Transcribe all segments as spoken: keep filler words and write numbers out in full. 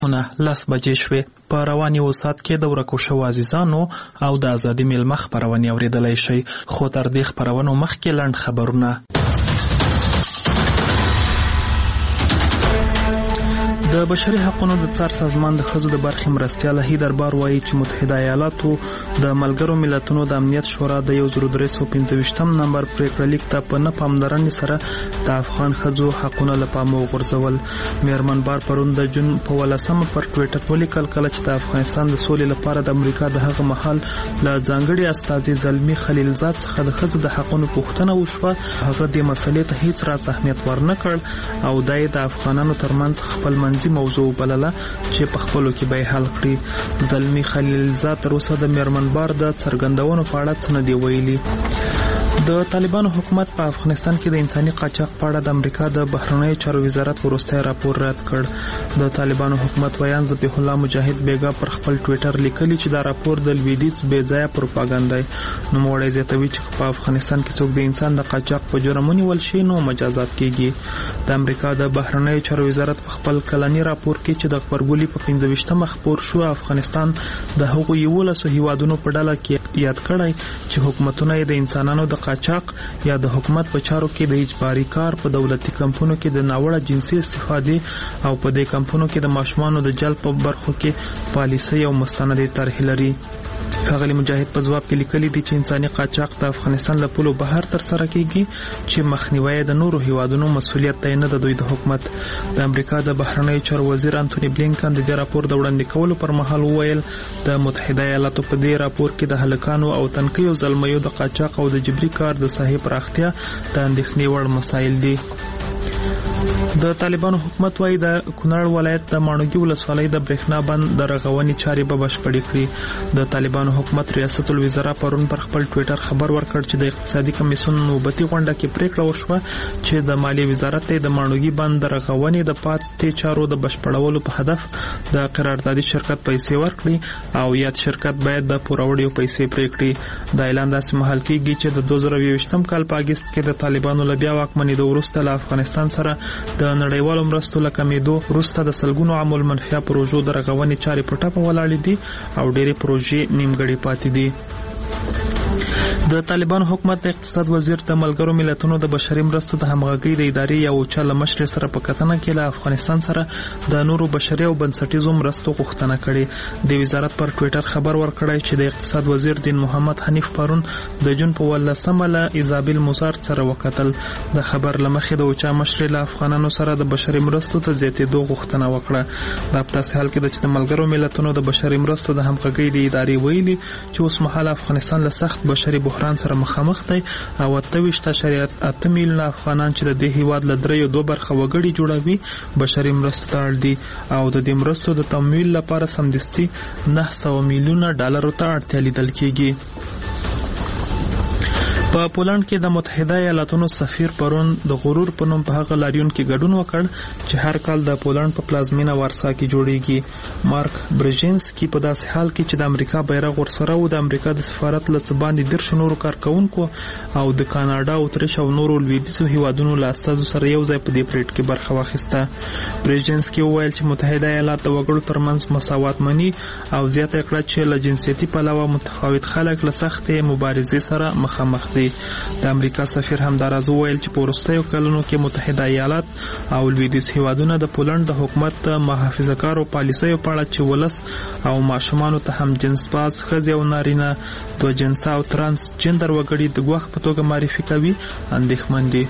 لس بجې شوې. په روان یو ساعت کې د ورکو شوو عزیزانو او د ازادي میلمه خپرونې اورېدلی شئ. خو تر دې خپرونو مخکې لنډ خبرونه. د بشري حقوقو د څار سازمان د ښځو د برخې مرستیال هیدر بار وایي چې متحده ایالاتو د ملګرو ملتونو د امنیت شورا د یو زر درې سوه پنځه ویشتم نمبر پریکړه لیک ته په نه پاملرنې سره د افغان ښځو حقونه له پامه وغورځول. میرمن بار پرون د جون په ولسمه پر ټویټر ولیکل کله چې د افغانستان د سولې لپاره د امریکا د هغه مهال له ځانګړي استازي زلمي خلیلزاد څخه د ښځو د حقونو پوښتنه وشوه. هغه دې مسلې ته هیڅ راز اهمیت ورنه کړ او دا یې د افغانانو ترمنځ خپل منځي موضوع بلله چې په خپلو کې به یې حل کړي. زلمي خلیلزاد تر اوسه د میرمن بار د څرګندونو په اړه څه نه دی ویلي. د طالبانو حکومت په افغانستان کې د انساني قاچاق په اړه د امریکا د بهرنیو چارو وزارت وروستی راپور رد کړ. د طالبانو حکومت ویان ذبیح الله مجاهد بیګا پر خپل ټویټر لیکلي چې دا راپور د لویدیځ بې ځایه پروپاګاندا دی. نوموړی زیاتوي چې په افغانستان کې څوک د انسان د قاچاق په جرم ونیول شي نو مجازات کیږي. د امریکا د بهرنیو چارو وزارت په خپل کلني راپور کې چې د خبرګولي په پنځه ویشتمه خپور شو افغانستان د هغو یولسو هیوادونو په ډله کې یاد کړی چې حکومتونه یې د انسانانو د قاچاق یا د حکومت په چارو کې د اجباري کار په دولتي کمپونو کې د ناوړه جنسي استفادې او په دې کمپونو کې د ماشومانو د جلب په برخو کې پالیسي او مستندې طرحې لري. ښاغلي مجاهد په ځواب کې لیکلي دي چې انساني قاچاق د افغانستان له پولو بهر ترسره کیږي چې مخنیوی د نورو هیوادونو مسؤلیت دی نه د دوی د حکومت. د امریکا د بهرنیو چارو وزیر انټونی بلینکن د دې راپور د وړاندې کولو پر مهال وویل د متحده ایالاتو په دې راپور کې د هلکانو او تنکیو زلمیو د قاچاق او د جبري کار د ساحې پراختیا د اندېښنې وړ مسایل دي. د طالبانو حکومت وايي د کونړ ولایت د ماڼوګي ولسوالۍ د برېښنا بند د رغونې چارې به بشپړې کړي. د طالبانو حکومت ریاست الوزرا پرون پر خپل ټویټر خبر ورکړ چې د اقتصادي کمیسیون نوبتي غونډه کې پریکړه وشوه چې د مالیې وزارت ته د ماڼوګي بند د رغونې د پاتې چارو د بشپړولو په هدف د قراردادي شرکت پیسې ورکړي او یاد شرکت باید د پوروړیو پیسې پرې کړي. دا اعلان داسې مهال کېږي چې د دوه زره یوویشتم کال په اګست کې د طالبانو له بیا واکمنېدو وروسته له افغانستان سره د نړیوالو مرستو له کمېدو وروسته د سلګونو عام المنفعه پروژو د رغونې چارې په ټپه ولاړې دي او ډېرې پروژې نیمګړې پاتې دي. د طالبانو حکومت د اقتصاد وزیر د ملګرو ملتونو د بشري مرستو د همغږۍ د ادارې یو چا له مشرۍ سره په کتنه کې له افغانستان سره د نورو بشري او بنسټیزو مرستو غوښتنه کړې. د وزارت پر ټویټر خبر ورکړی چې د اقتصاد وزیر دین محمد حنیف پرون د جون په ولسمه له ایزابل موزارت سره وکتل. د خبر له مخې د اوچا مشرۍ له افغانانو سره د بشري مرستو ته زیاتېدو غوښتنه وکړه. دا په داسې حال کې ده چې د ملګرو ملتونو د بشري مرستو د همغږۍ د ادارې ویلي چې اوس مهال افغانستان له سخت بشري بحران سره مخامخ دی او اته ویشت اعشاریه اته میلیونه افغانان چې د دې هیواد له دریو دوه برخه وګړي جوړوي بشري مرستو ته اړ دي او د دې مرستو د تمویل لپاره سمدستي نه سوه میلیونه ډالرو ته اړتیا لیدل کیږي. په پولند کې د متحده ایالاتونو سفیر پرون د غرور په نوم په هغه لاریون کې ګډون وکړ چې هر کال د پولند په پلازمینه وارسا کې جوړیږي. مارک برژینسکي په داسې حال کې چې د امریکا بیرغ ورسره و د امریکا د سفارت له څه باندې دېرش نورو کارکوونکو او د کاناډا اتریش او نورو لویدیځو هیوادونو له استازو سره یو ځای په دې پریډ کې برخه واخیسته. برژینسکي وویل چې متحده ایالات د وګړو ترمنځ مساوات مني او زیاته کړه چې له جنسیتي پلوه متفاوت خلک له سختې مبارزې سره مخامخ دي. د امریکا سفیر همداراز وویل چې په وروستیو کلونو کې متحده ایالات او لویدیځ هیوادونه د پولند د حکومت د محافظه‌کارو پالیسیو په اړه چې ولس او ماشومانو ته هم جنس باز ښځې او نارینه دوه جنسه او ترانس جندر وګړي د ګواښ په توګه معرفي کوي اندېښمن دي.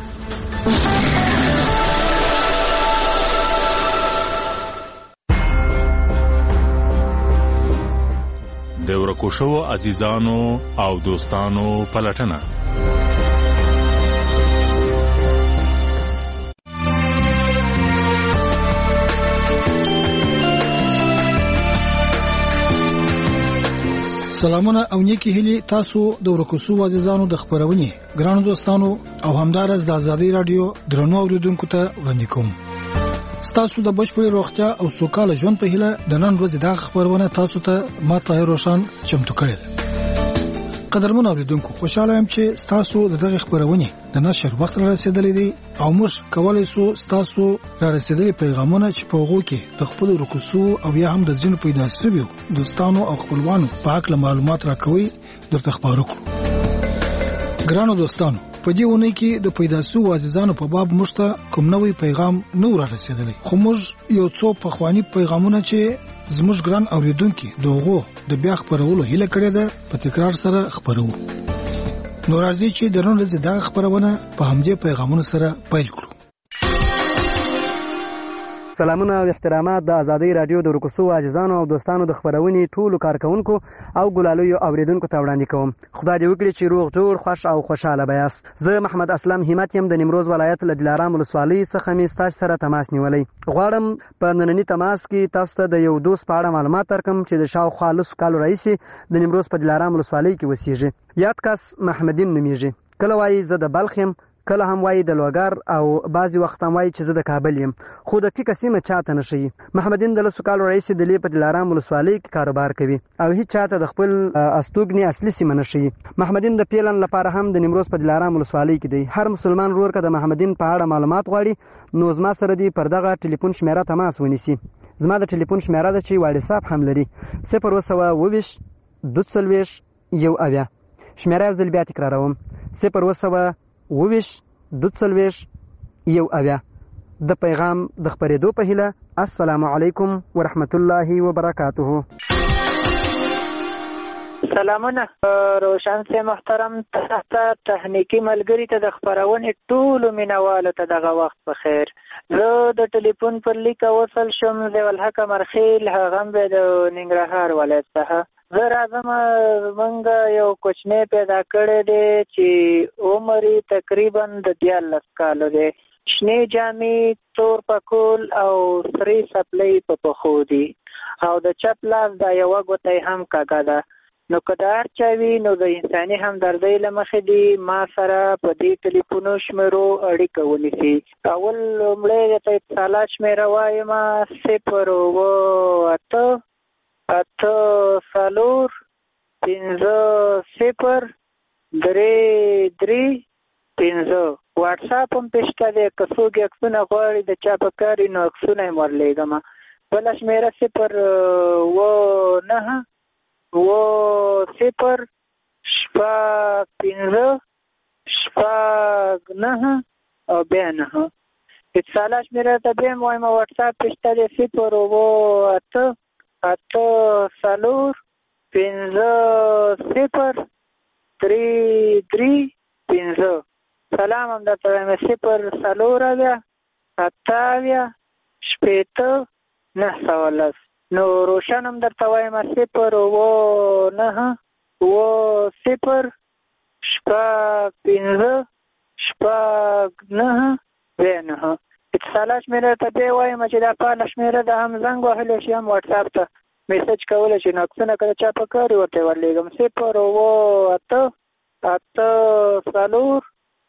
د ورکو شوو عزیزانو او دوستانو پلټنه. سلامونه او نیکی هیلي تاسو د ورکو شوو عزیزانو د خبرونې ګرانو دوستانو او همدارس د آزادۍ رادیو درنو اوریدونکو ته وړاندې کوم. ستاسو د بشپړې روغتیا او سوکاله ژوند په هیله د نن ورځې د خبرونه تاسو ته ما طاهر روشن چمتو کړی ده. قدرمن اوریدونکو خوشاله یم چې تاسو د دغه خبرونه د نشر وخت را رسیدلی دی او موږ کولای شو تاسو را رسیدلی پیغامونه چې په هغه کې د خپل رکوسو او یا هم د ځینو پیدا شویو دوستانو او خپلوانو په اړه معلومات راکوي درته خبرو کړو. ګرانو دوستانو په دې ونه کې د پیدا شوو عزیزانو په باب مشته کوم نوې پیغام نو را رسیدلی خو موږ یو څو پخوانی پیغامونه چې زموږ ګران اوریدونکو دغه د بیا خبرولو هیله کړې ده په تکرار سره خبرو. نو راځي چې درنو لږه دا خبرونه په همدې پیغامونو سره پیل کړو. سلامونه او احترامات د ازادي رادیو د رکوسو عزیزانو او دوستانو د خبرونې ټولو کارکونکو او ګلالیو اوریدونکو ته وړاندې کوم. خدای دې وکړي چې روغ جوړ خوش او خوشاله بیاست. زه محمد اسلام همت یم د نیمروز ولایت له دلارام ولسوالۍ څخه می ستاسو سره تماس نیولای. غواړم په نننی تماس کې تاسو ته د یو دوست په اړه معلومات درکم چې د شاوخوا لس کالو راهیسې د نیمروز په دلارام ولسوالۍ کې اوسېږي. یاد کس محمدین نومیږي. کله وایي زه د بلخ یم، کله هم وایي د لوګر او بعضی وخت هم وایي چې زه د کابل یم، خو د ټیکه سیمه چاته نه ښیي. محمدین د لسو کالو راهیسې د لې په دلارام ولسوالۍ کې کاروبار کوي او هیڅ چاته د خپل استوګنې اصلي سیمه نه ښیي. محمدین د پیلن لپاره هم د نیمروز په دلارام ولسوالۍ کې دی. هر مسلمان ورور که د محمدین په اړه معلومات غواړي نو زما سره دی پر دغه ټلیفون شمیره تماس ونیسي. زما د ټلیفون شمیره ده چې واتساپ هم لري، صفر اوه سوه اوویشت دوه څلوېښت یو اویا. شمیره یو ځل بیا تکراروم، صفر اوه سوه اوویشت دوه څلوېښت یو اویا. د پیغام د خپرېدو په هیله، السلام علیکم ورحمت الله وبرکاته. سلامونه روشن سي محترم ته تخنیکی ملګری ته د خبرونې ټولو مینوالو ته دغه وخت په خیر. زه د ټلیفون پر لیک وصل شم د ولحق مرخیل هغه به د ننګرهار ولایت څخه. زه راځم موږ یو کوچنی پیدا کړی دی چې عمر تقریبا د دیارلس کالو دی. شنې جامې، تور پکول او سرې سپلۍ په پښو دي او د چپ لاس دا یوه ګوته هم کږه ده. نو که د هر چا وي نو د انساني همدردۍ له مخې دي ما سره په دې ټلیفونو شمیرو اړیکه ونیسي. اول لومړی درته اتصالات شمیره وایم، صفر اوه اته اته څلور پنځه صفر درې درې پنځه. واټساپ هم پې شته دی، که څوک عکسونه غواړي د چا په کار وي نو عکسونه یې ورلیږم. بله شمیره صفر اوه نهه اوه صفر شپږ پنځه شپږ نهه او بیا نهه. اتصالات شمیره ته بیا هم وایم، واټساپ پې شته دی، صفر اوه اته اته څلور پنځه صفر درې درې پنځه. سلام هم درته وایم، صفر څلور اویا اته اویا شپېته نهه سوه لس. نو روشن هم درته وایم، صفر اوه نهه اوه صفر شپږ پنځه شپږ نهه بیا نهه. اتصالات شمیره ته بیا وایم چې دا فعاله شمیره ده، هم زنګ وهلی شي هم واټساپ ته میسج کولی شي نو عکسونه که د چا په کار وي ورته ورلیږم. صفر اوه اته اته څلور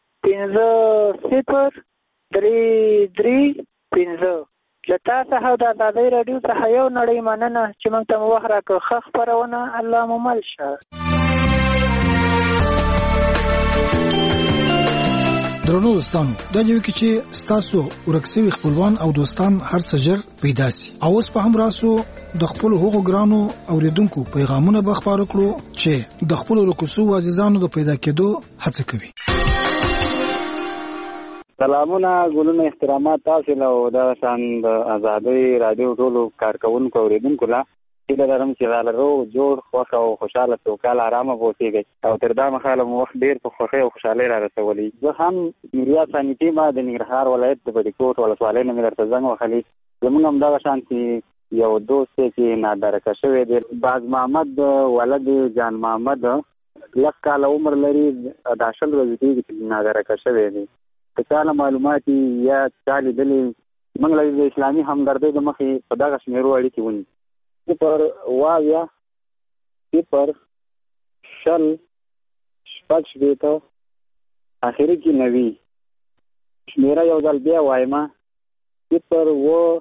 پنځه صفر درې درې پنځه. له تا څخه د ازادۍ راډیو څخه یو نړۍ مننه چې موږ ته مو وخت راکړ. ښه خپرونه، الله مو مل شه. درنو دوستانو، دا دی چې ستاسو ورکسوي خپلوان او دوستان هر څه ژر پیدا سي. او اوس په هم راسو د خپل هغو ګرانو اوریدونکو پیغامونه به خپاره کړو چې د خپل رکوسو عزیزانو د پیدا کېدو هڅه کوي. سلامونه، ګلونه، احترامات تاسو له او د شان د ازادۍ رادیو ټولو کارکونکو اوریدونکو له هیله لرم چې غالرو جوړ خوښ او خوشاله سوکاله ارامه اوسېږئ او تر دا مهاله مو وخت ډېر په خوښۍ او خوشحالۍ را رسولی. زه هم نوریا ثاني ټیمه د ننګرهار ولایت د بډیکوټ ولسوالۍ نه مې درته زنګ وهلی. زمونږ همدغه شانتې یو دوست دی چې نادرکه شوی دی، باز محمد ولد جان محمد، لس کاله عمر لري، دا شل ورځې کېږي چې نادرکه شوی دی. که چا له معلومات یا چا لیدلي موږ له د اسلامي همدردۍ د مخې په دغه شمېرو اړیکې ونیسو. صفر اوه اویا صفر شل شپږ شپېته اخري کې نوي. شمېره یو ځل بیا وایم، صفر اوه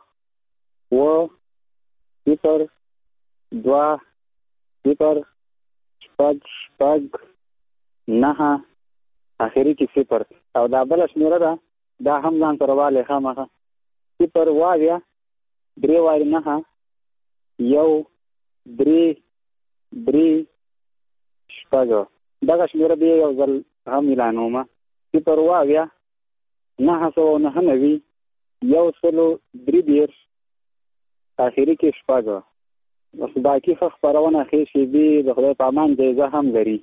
اوه صفر دوه صفر شپږ شپږ شپږ نهه اخري کې صفر او دا بله شمېره ده دا هم ځان سره والې خامخه صفر واویا درې وارې نهه یو درې درې شپږ دغه شمېره بیا یو ځل هم اعلانومه صفر واویا نهه سوه نهه نوي یو سلو درې دېرش اخري کې شپږ بس باقي ښه خپرونه ښې شېبې د خدای په امان جایزه هم لري.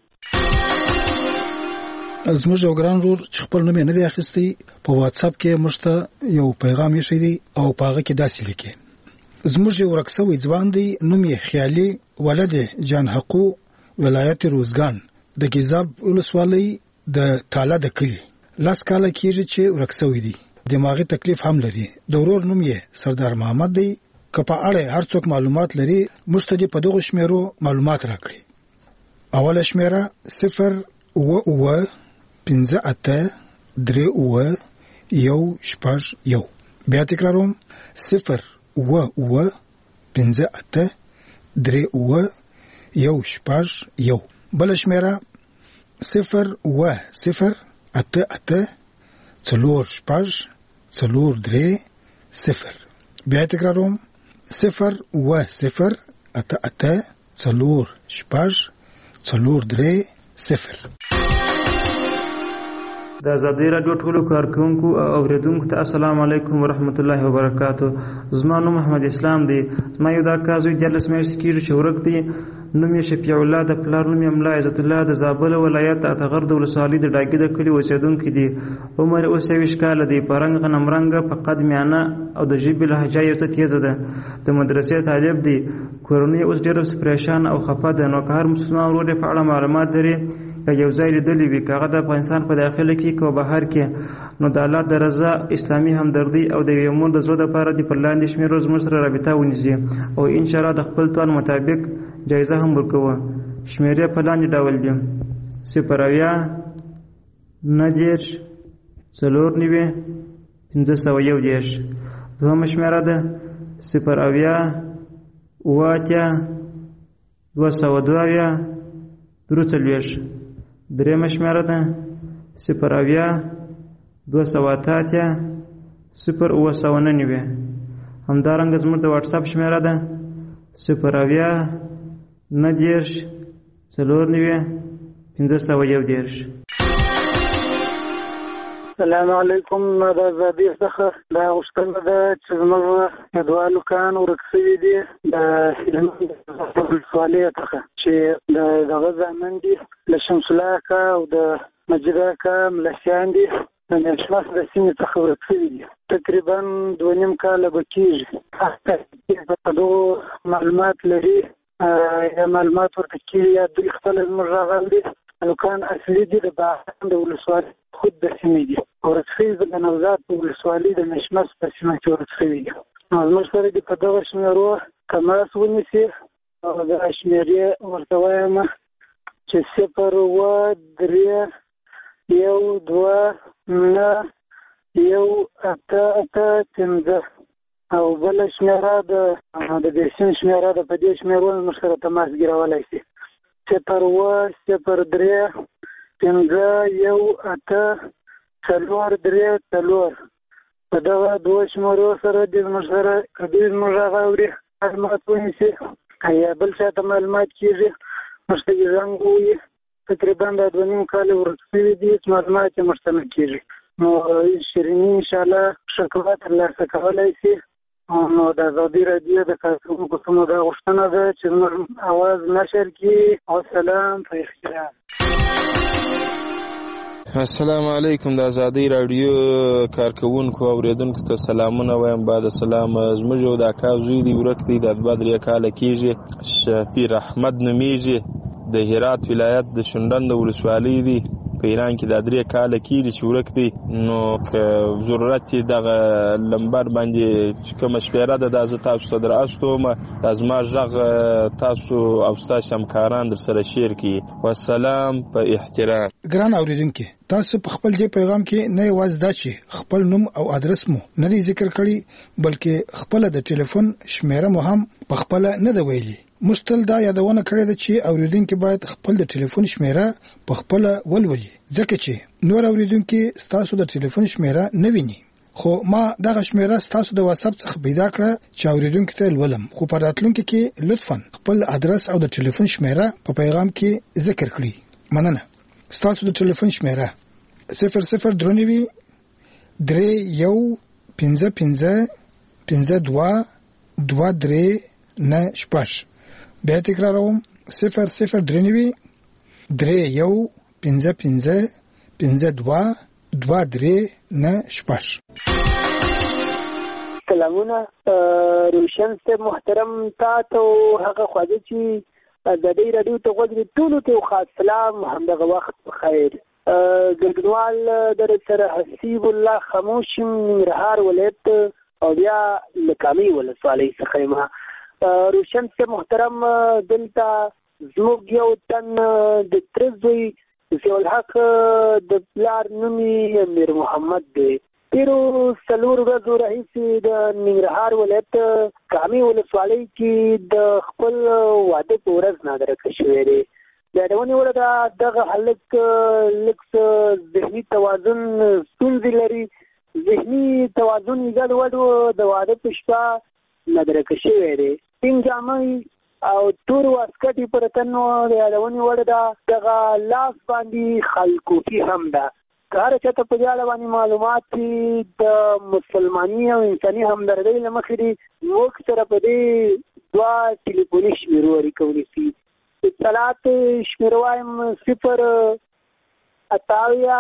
زموږ یو ګران ورور چې خپل نوم یې نه دی اخیستی په واتساپ کې موږ ته یو پیغام ایښی دی او په هغه کې داسې لیکي: زموږ یو ورک سوی ځوان دی، نوم یې خیالي ولد جان حقو، ولایت روزګان، د ګیزاب ولسوالۍ د تاله د کلي. لاس کاله کېږي چې ورک سوی دی، دماغي تکلیف هم لري. د ورور نوم یې سردار محمد دی. که په اړه هر څوک معلومات لري موږ ته دې په دغو شمیرو معلومات راکړي. اوله شمیره صفر اوه اوه پنځه اته درې اوه یو شپږ یو. بیا تکراروم: صفر اوه اوه پنځه اته درې اوه یو شپږ یو. بله شمیره صفر اوه صفر اته اته څلور شپږ څلور درې صفر. بیا تکراروم: صفر اوه صفر اته اته څلور شپږ څلور درې صفر. د آزادۍ راډیو ټولو کارکونکو او اوریدونکو ته السلام علیکم ورحمت الله وبرکاتو. زما نوم محمد اسلام دی. زما یو دا کار زوی دیارلس میاشتې کېږي چې ورک دی. نوم یې شفیع الله، د پلار نوم یې ملا عزت الله، د زابل ولایت اتغر د ولسوالۍ د ډاګي د کلي اوسېدونکی دی. عمر اوس یویشت کاله دی. په رنګ غنم رنګه، په قد میانه او د ژبې لهجه یې څه تیزه ده. د مدرسې طالب دی. کورنۍ اوس ډېره پریشان او خفه ده. نو که هر مسلمان ورور یې په اړه معلومات لري یا یو ځای لیدلی وي، که هغه د افغانستان په داخله کې که بهر کې، نو د الله د رضا، اسلامي همدردي او د یوې مور د زړه دپاره دې پر لاندې شمېرو زموږ سره رابطه ونیسي او انشاءالله د خپل توان مطابق جایزه هم ورکوه. شمېرې په لاندې ډول دي: صفر اویا نهه دېرش څلور نوي پنځه سوه یو دېرش. دوهمه شمېره ده صفر اویا اوه اتیا دوه سوه دوه اویا درې څلوېښت. درېیمه شمېره ده صفر اویا دوه سوه اته اتیا صفر اوه سوه نهه نوي. همدارنګه زموږ د واټساپ شمېره ده صفر اویا نهه دېرش څلور نوي پنځه سوه یو دېرش. السلام علیکم. د آزادۍ څخه دا غوښتنه ده چې زموږ دوه هلکان ورک سوي دي د هلمند ولسوالۍ څخه، چې د دغه زامن دي له شمس الله اکا او د مجید اکا ملسیان دي، د میرشمس د سیمې څخه ورک سوي دي. تقریبا دوه نیم کاله به کېږي. په دغو معلومات لري یا معلومات ورته کېږي یا دوی خپله زموږ راغل دي. هلکان اصلي دي د باغان د ولسوالۍ خود د سیمې دي. ورک سوي د نوزاد په ولسوالۍ د میشمس په سیمه کې ورک سوي دي. نو زموږ سره دې په دغه شمېرو تماس ونیسي او دغه شمېرې ورته وایم چې صفر اوه درې یو دوه نهه یو اته اته پنځه. او بله شمېره د د دې سیمې شمېره ده. په دې شمېرو زموږ سره تماس ګیرولی شي: صفر اوه صفر درې پنځه یو اته څلور درې څلور. په دغه دوه شمېرو سره دې زموږ سره که دوی زموږ هغه اوري معلومات ونیسي یا بل چا ته معلومات کېږي موږ ته یې زنګ ووایي. تقریبا دا دوه نیم کاله ورک سوي دي چې معلومات یې موږ ته نه کېږي. نو شیریني انشاءالله ښه ترلاسه کولی شي. نو د آزادۍ راډیو د کارکوونکو څخه دا غوښتنه ده چې زموږ اواز نشر کړي. والسلام په احترام. السلام علیکم. د آزادۍ راډیو کارکوونکو او اوریدونکو ته سلامونه وایم. بعد سلام. زموږ یو د اکا زوی دی ورک دی، د دوه درې کاله کېږي. شفیع احمد نومیږي، د هرات ولایت د شونډن د ولسوالۍ دی. په ایران کې د درې کاله کېږي چې ورک دی. نو که ضرورت یې دغه لمبر باندې چې کومه شمېره ده دا زه تاسو ته در استوم، دا زما غږ تاسو او ستاسو همکاران در سره شیر کړي. والسلام په احترام. ګران اوریدونکي، تاسو په خپل دې پیغام کې نه یوازې دا چې خپل نوم او ادرس مو نه دی ذکر کړی، بلکې خپل د ټلیفون شمیره مو هم په خپل نه دی ویلي. مشتل دا یادونه کړې ده چې اوریدونکو باید خپل د ټلیفون شمیره په خپل ولولي ځکه چې نور اوریدونکو ستاسو د ټلیفون شمیره نه ویني. خو ما دغه شمیره ستاسو د واتس اپ څخه پیدا کړه چې اوریدونکو ته ولولم. خو په راتلونکو کې لطفاً خپل ادرس او د ټلیفون شمیره په پیغام کې ذکر کړئ. مننه. ستاسو د ټلیفون شمیره صفر صفر درنوي درې یو پنځه پنځه پنځه دوه دوه درې نه شپږ. بیا تکراروم صفر صفر درنوي درې یو پنځه پنځه پنځه دوه دوه درې نه شپږ. سلامونه روشن صاحب محترم، تا ته هغه خواږه چې د دې رادیو ته غوږ ټولو ته خاص سلام، همدغه وخت بخیر. ګډونوال در سره حسیب الله خاموش ننګرهار ولایت او بیا لکامي ولسوالۍ څخه یم. روشن صاحب محترم، دلته زموږ یو تن د تره زوی ضیاءالحق د پلار نوم یې امیر محمد دی. تېرو څلور ورځو راهیسې د ننګرهار ولایت کامي ولسوالۍ کې د خپل واده په ورځ نادرکه شوی دی. د یادونې وړ ده دغه هلک لږ څه ذهني توازن ستونزې لري. ذهني توازن یې ګډوډ و. د واده په شپه نادرکه شوی دی. سپین جامې او تور واسکټ یې پر تن و. د یادونې وړ ده دغه لاس باندې خلکوفي هم ده. که هر چاته په دې اړه باندې معلومات د مسلماني او انساني همدردۍ له مخې دي، موږ سره په دې دوه ټلیفوني شمیرو اړیکولی شي. اطلاعات شمیره وایم صفر اتاویا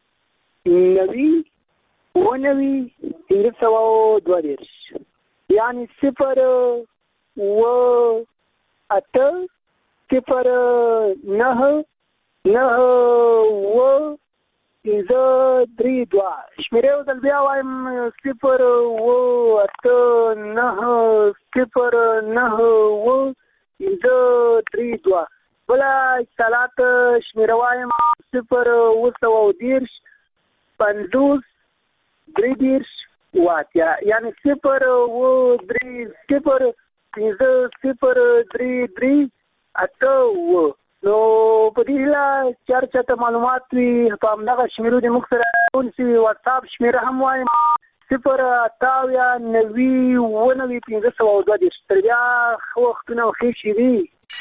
نوي اووه نوي پنځه سوه دوه دېرش، یعنې صفر اووه اته صفر نهه نهه اووه پنځه درې دوه. شمیرې یو ځل بیا وایم صفر اووه اته نهه صفر نهه اووه پنځه درې دوه. بله اتصالات شمیره وایم صفر اووه سوه دېرش پنځوس درې دېرش اووه اتیا، یعنې صفر اووه درې صفر پنځه صفر درې درې اته اووه. نو په دې هیله چې هر چاته معلومات وي په همدغه شمیرو دې موږ سره ونیسي. واتساپ شمیره هم وایم صفر اتاویا نوي اووه نوي پنځه سوه دوه دېرش. تر بیا ښه وختونه او ښې شېبې.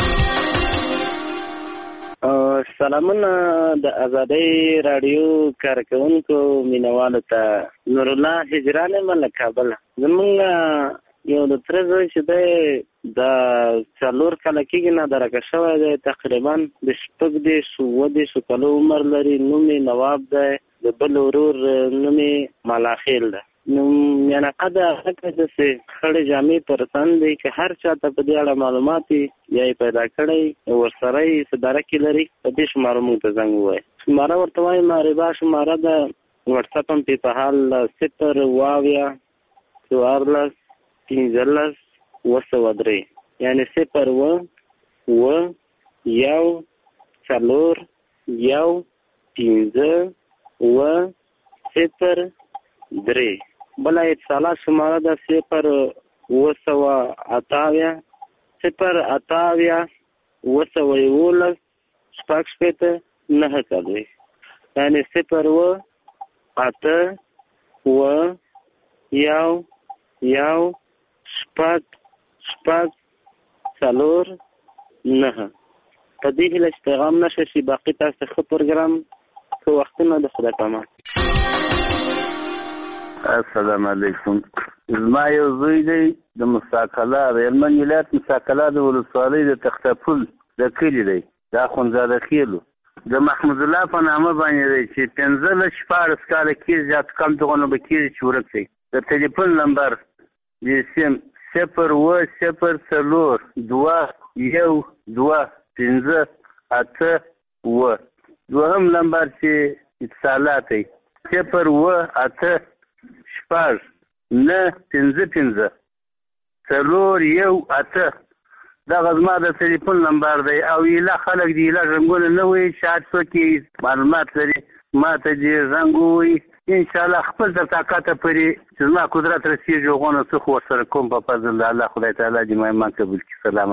سلامونه د ازادۍ راډیو کارکوونکو مینوالو ته. نورالله هجران یم له کابله. زمونږ یو د تره زوی چې دی د څلور کاله کېږي نادرکه شوی دی. تقریبا د شپږ دېرش اووه دېرشو کالو عمر لري. نوم یې نواب دی. د بل ورور نوم یې ملاخیل دی. نو میانقه د هغه داسې خړې جامې پر تن دی. که هر چا ته په دې اړه معلومات وي یا یې پیدا کړی ورسره یې څه درک لري په دې شماره موږ ته زنګ ووایي. شماره ورته وایم ربا شماره ده. وټساپ هم پې په حال صفر اووه اویا څوارلس پنځلس اووه سوه درې، یعنې صفر اووه اووه یو څلور یو پنځه اووه صفر درې. بله اتصالات شماره ده صفر اووه سوه اته اویا صفر اته اویا اووه سوه یولس شپږ شپېته نهه څلوېښت، یعنې صفر اووه اته اووه یو یو شپږ شپږ څلور نهه. په دې هیله چې پیغام نشه شي. باقي تاسو ښه پروګرام ښه وختونه د خدای په امان. السلام علیکم. زما یو زوی دی د مستقله د هلمند ولایت مستقله د ولسوالۍ د تختپل د کلي دی. دا اخندزاده خیلو د محمود الله په نامه باندې دی چې پنځلس شپاړس کاله کېږي زیات کم دغونه به کېږي چې ورک دی. د ټلیفون نمبر د سیم صفر اووه صفر څلور دوه یو دوه پنځه اته اووه. دوهم نمبر چې اتصالات دی صفر اووه اته شپږ نه پنځه پنځه څلور یو اته. دغه زما د ټلیفون نمبر دی. او ایله خلک د ایله رنګونه نه وایي چې هر څوک معلومات لري ما ته دې زنګ ووایي ان شاء الله خپل تر طاقت پورې چې زما قدرت رسیږي غوونه څه خو ورسره کوم په فضل الله خدای تعالی دې ما ایمان قبول کړي. السلام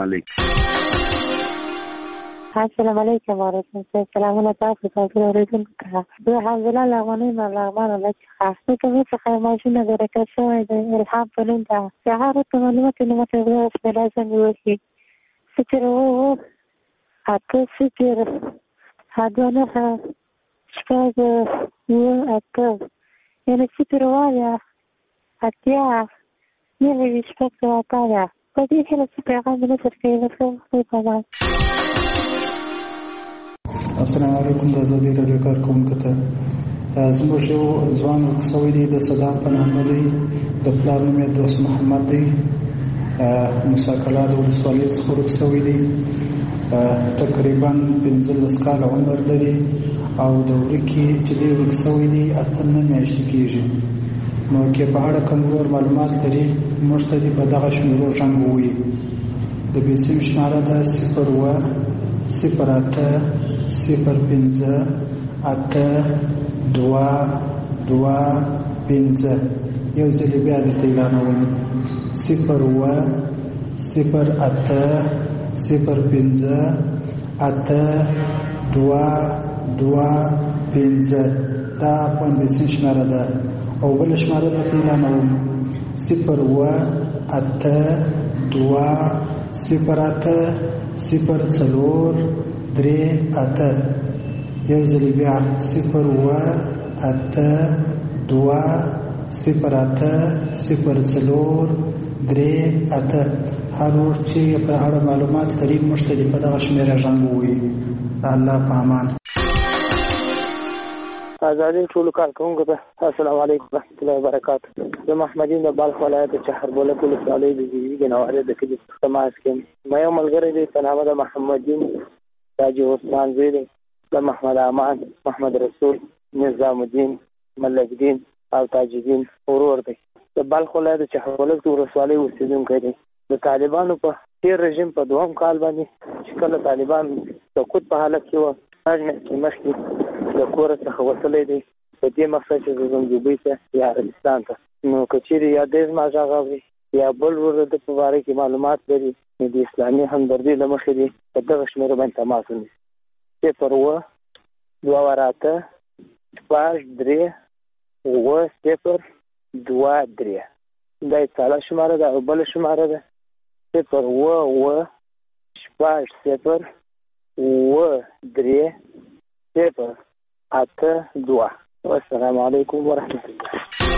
علیکم. السلام علیکم ورحمۃ اللہ. سلامونه تاسو ته اوریدونکو ته. زه حمزه لغمنی ما لغمان لچخه. زه کوم څه ماشینه درکه شوی د الهام په نوم ده. سهار ته معلومات نه مته اوس په لازم وشي. ستر وو اته ستر هدونه شپږ وو اته یعنی ستر وایا اتیا یعنی شپږ وایا په دې کې څه پیغام نه څرګند کوي په ما. السلام علیکم. د ازادي راډیو کارکونکو ته زموږ یو ځوان ورکسوی دی د صداق په نامه دی. د پلار نوم یې دوست محمد دی. موسی کلا د ولسوالۍ څخه ورکسوی دی. تقریبا پنځلس کاله عمر لري او د ورکې چې دی ورکسوی دی اته نه میاشتې کېږي. نو کې په اړه کوم نور معلومات لري موږ ته دې په دغه شمیرو ژوند ووایي. د بیسیم شماره ده صفر اوه صفر اته صفر پنځه اته دوه دوه پنځه. یو ځل بیا درته اعلانوم صفر اوه صفر اته صفر پنځه اته دوه دوه پنځه. دا پنځه شماره ده. او بل شماره درته اعلانوم صفر اوه اته دوه صفر اته صفر څلور درې اته. یو ځل بیا صفر اوه اته دوه صفر اته صفر څلور درې اته. هر وخت چې په اړه معلومات لري موږ ته په دغه شمیره ژوند ووایي. الله په امان. ازادي ټول کارکونکو ته السلام علیکم ورحمۃ اللہ وبرکاتہ. زه محمدین د بلخ ولایت چهربولک ولسوالۍ د زیږیدې نوارې د کلي تماس کې ما یو ملګری دی په نامه د محمدین تاج عثمان زوی دی. د محمد امان محمد رسول نظام الدین ملک دین او تاج الدین ورور دی. د بلخ ولایت چهربولک ولسوالۍ اوسېدونکی دی. د طالبانو په تیر رژیم په دوهم کال باندې چې کله طالبان د قوت په حالت کې وو مخکې د کور څخه وتلی دی په دې مقصد چې زه ځم دوبۍ ته یا عربستان ته. نو که چېرې یا دی زما غږ اوري یا بل ورور د په باره کې معلومات لري نو د اسلامي همدردۍ له مخې دی په دغه شمېره باندې تماس ونیسي. صفر اوه دوه ور اته شپږ درې اوه صفر دوه درې. دا یې ساله شماره ده. او بله شماره ده صفر اوه اوه شپږ صفر اوه درې صفر اته دوه. السلام علیکم ورحمۃ اللہ.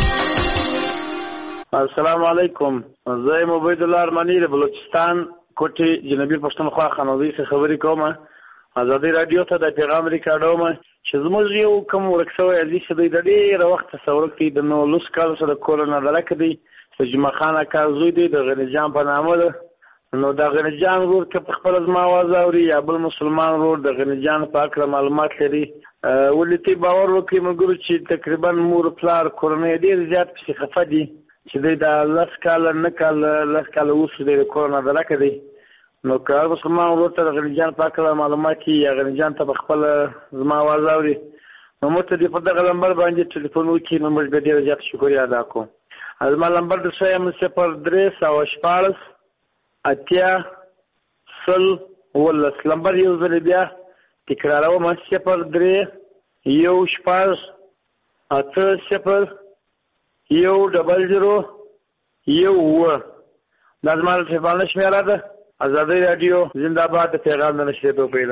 السلام علیکم. زه یم عبید الله ارمنی د بلوچستان کوټې جنوبي پښتونخوا خانوزۍ څخه خبرې کوم. ازادي راډیو ته د پیغام ریکارډوم چې زموږ یو کوم ورک شوی عزیز چې دی د ډېره وخته څورک دی د نولس کالو سره د کور نه ډلکه دی. د جمعه خان اکا زوی دی د غني جان په نامه ده. نو د غني جان ورور که په خپله زما اواز اوري یا بل مسلمان ورور د غني جان په هکله معلومات لري ولې تی باور وکړي ملګرو چې تقریبا مور پلار کورنۍ ډېر زیات پسې خفه دي چې دی د لس کاله نه کاله لس کاله وروسته دی د کور نه ډلکه دی. نو که هر مسلمان ورور ته د غني جان په هکله معلومات کړي یا غني جان ته په خپله زما اواز اوري نو موږ ته دې په دغه نمبر باندې ټلیفون وکړي نو موږ به ډېر زیات شکریه ادا کوو. زما نمبر د سویم صفر درې سوه شپاړس اتیا سل ولس. نمبر یو ځل بیا تکراروم صفر درې یو شپږ اته صفر یو ډبل زیرو یو اووه. دا زما د ټلیفون شمېره ده. ازادي راډیو زنده باد. د پیغام د نشریدو پیله.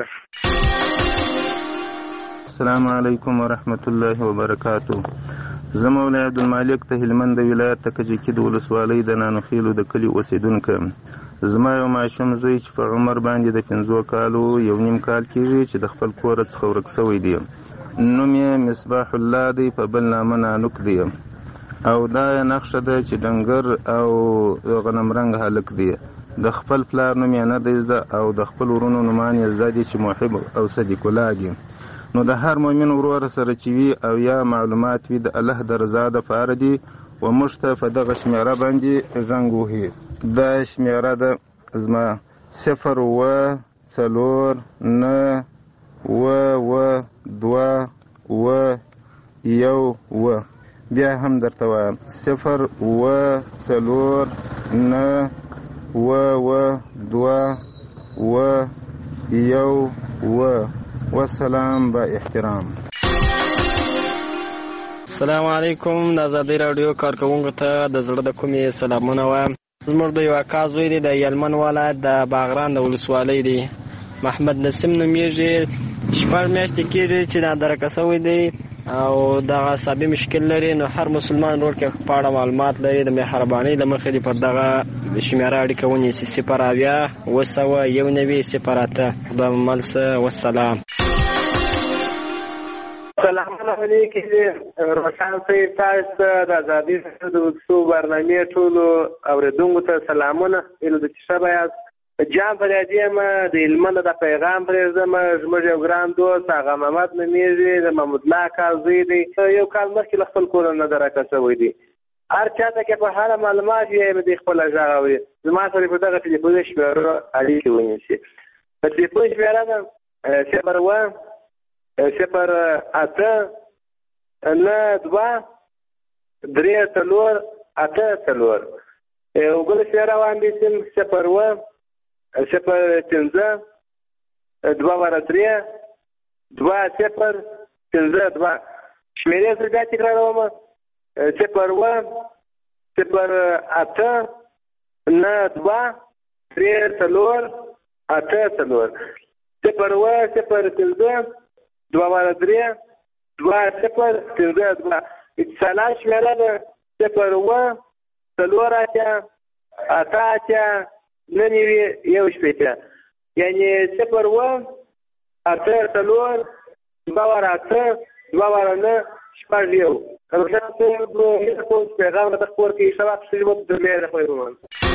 السلام علیکم ورحمۃ اللہ وبرکاتہ. زه مولا عبدالمالک د هلمند ولایت د کجکي د ولسوالۍ د نانوخیلو د کلي اوسېدونکی. زما یو ماشوم زوی چې په عمر باندې د پنځو کالو یو نیم کال کېږي چې د خپل کوره څخه ورک شوی دی. نوم یې مصباح الله دی په بل نامه نانوک دی او دا نقشه ده چې ډنګر او غنمرنګ هلک دی. د خپل پلار نوم یې نه دی زده او د خپل ورونو نومان یې زده دي چې محب او صدیق الله دي. نو د هر مؤمن ورور سره چې وي او یا معلومات وي د الله د رضا دپاره دي و موږ ته په دغه شمېره باندې زنګ وهي. دا شمېره ده زما صفر اوه څلور نه اوه اوه دوه اوه یو و بیا هم درته وایم صفر و څلور نه و و دوه و یو و والسلام با احترام. السلام علیکم. د آزادۍ راډیو کارکوونکو ته د زړه د کومې سلامونه وایم. زموږ د یو اکا زوی دی د یلمن ولایت د باغران د ولسوالۍ دی، محمد نسیم نومیږي. شپږ میاشتې کېږي چې نادرکه شوی دی او دغه عصبي مشکل لري. نو هر مسلمان ورور کې په اړه معلومات لري د مهربانۍ له مخې دې پر دغه شمیره اړیکه ونیسي صفر اویا اوه سوه یو نوي صفر اته. خدای مو مل شه. والسلام. سلامونه علیکم. روشن صاحب تاسو ته د آزادۍ د ولسو برنامې ټولو اورېدونکو ته سلامونه. ایلو د چشا بیاز جام فریادی ما د هلمند د پیغام پرېږدم. زموږ یو ګران دوست هغه محمد نومیږي، د محمود الله اکا زوی دی. یو کال مخکې له خپل کوره نه درکه شوی دی. هر چاته کې په هره معلومات یې د خپله غږ اوري. زما سره په دغه ټلیفون شمیره اړیکې ونیسي. په ټلیفون شمیره ده صفر اوه صفر اته نه دوه درې څلور اته څلور. یو بل شمیره واخیستم صفر اوه صفر پنځه دوه واره درې دوه صفر پنځه دوه. شمیرې زه بیا تکراروم صفر اوه صفر اته نه دوه درې څلور اته څلور. صفر اوه صفر پنځه دوه واره درې دوه صفر پنځه دوه. اتصالات شمیره ده صفر اوه څلور اتیا اته اتیا نه نوي یو شپېته. یعنې صفر اوه اته څلور دوه واره اته دوه واره نه شپږ یو. روشن صاحب هیله کوم چې پیغام راته خپور کړي. ښه وخت ښه ژوند درلې د خپل.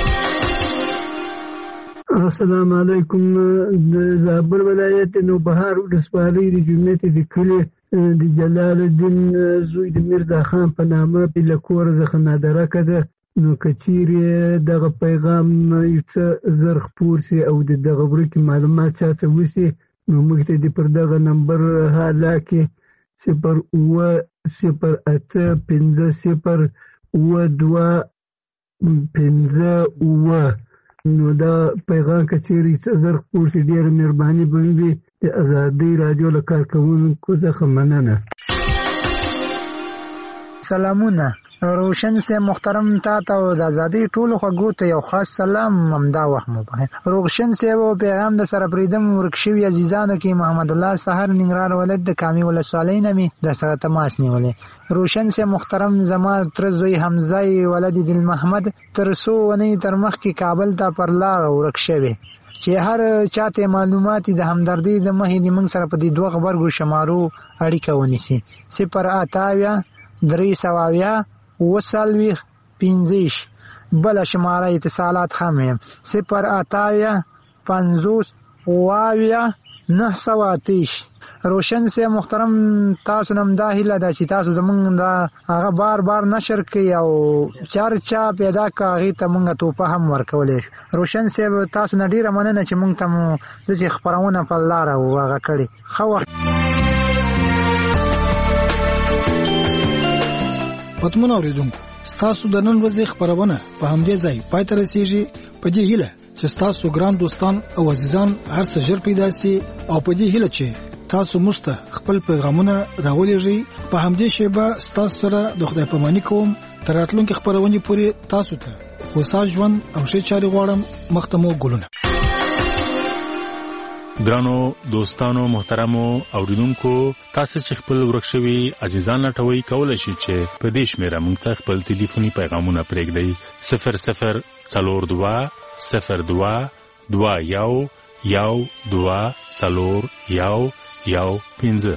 السلام علیکم. د زابل ولایت نوبهار ولسوالۍ د جومات د کلي د جلال الدین زوی د میرزا خان په نامه له کوره څخه نادرکه ده. نو که چیرې دغه پیغام یو څه زر خپور سي او د دغه ورکې معلومات چاته وسي نو موږ ته د پر دغه نمبر حالا کې صفر اوه صفر اته پنځه صفر اوه دوه پنځه اوه. نو دا پیغام که چیرې څه زر خپور سي ډېره مهرباني به وي. د آزادۍ راډیو له کارکوونکو څخه مننه. سلامونه. روشن سے محترم تا ته د آزادۍ ټولو خوږو ته یو خاص سلام همدا وخت مو بخیر. روشن سے و پیغام د سره پریدم ورک شوي عزیزانو کې محمد الله سحر ننګرهار ولایت د کامي ولسوالۍ نه مې د سره تماس نیولې. روشن سے محترم زما تر زوی حمزه ولد دل محمد تر څو ونې تر مخکې کابل ته پر لار ورک شوی چې هر چاته معلومات د همدردی د مخې د موږ سره په دې دوه غبرګو شمارو اړیکه ونیسي. صفر اته اویا درې سوه اویا اوه څلوېښت پنځه. بله شماره اتصالات هم یم صفر اته اویا پنځوس اوه اویا نهه سوه اته. روشن سے محترم تاسو نم دا هیله ده چې تاسو زمونږ دا هغه بار بار نشر کړئ او چار چا پیدا کړه هغې ته مونږ توپه هم ورکولی شو. روشن صاحب تاسو نه ډېره مننه چې مونږ ته مو داسې خپرونه په لاره هغه کړې. ښه وخت. پتمن اوریدونکو ستاسو د نن ورځې خبرونه په همدې ځای پای ته رسیږي. په دې هیله چې ستاسو ګران دوستان او عزیزان هر څه ژر پیدا سي او په دې هیله چې تاسو موږ ته خپل پیغامونه راولېږئ. په همدې شیبه ستاسو سره د خدای پاماني کوم. تر راتلونکي خبرونې پورې تاسو ته خوشحال ژوند او ښې چارې غواړم. مخته مو ګلونه. ګرانو دوستانو محترمو اوریدونکو تاسو چې خپل ورک شوي عزیزان لټوي کولای شئ چې په دې شمیره موږ ته خپل ټلیفوني پیغامونه پرېږدئ. صفر صفر څلور دوه صفر دوه دوه یو یو دوه څلور یو یو پنځه.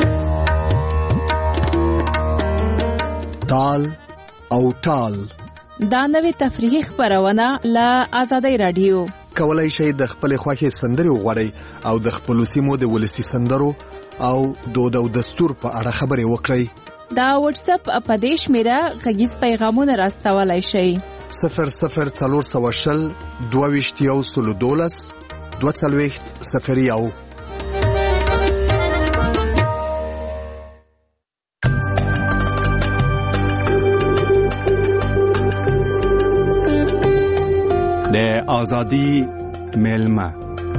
تال او ټال دا نوې تفریحي خبرونه له آزادۍ رادیو. کولای شئ د خپل خوښې سندرې وغواړئ او د خپل سیمو د ولسی سندرو او دود او دستور په اړه خبرې وکړئ. دا واتس اپ اپدیش میرا غږیز پیغامونه راستولای شئ. صفر صفر څلور سوه شل دوه ویشت یو سلو دولس دوه څلوېښت صفر یو. آزادی میلمه.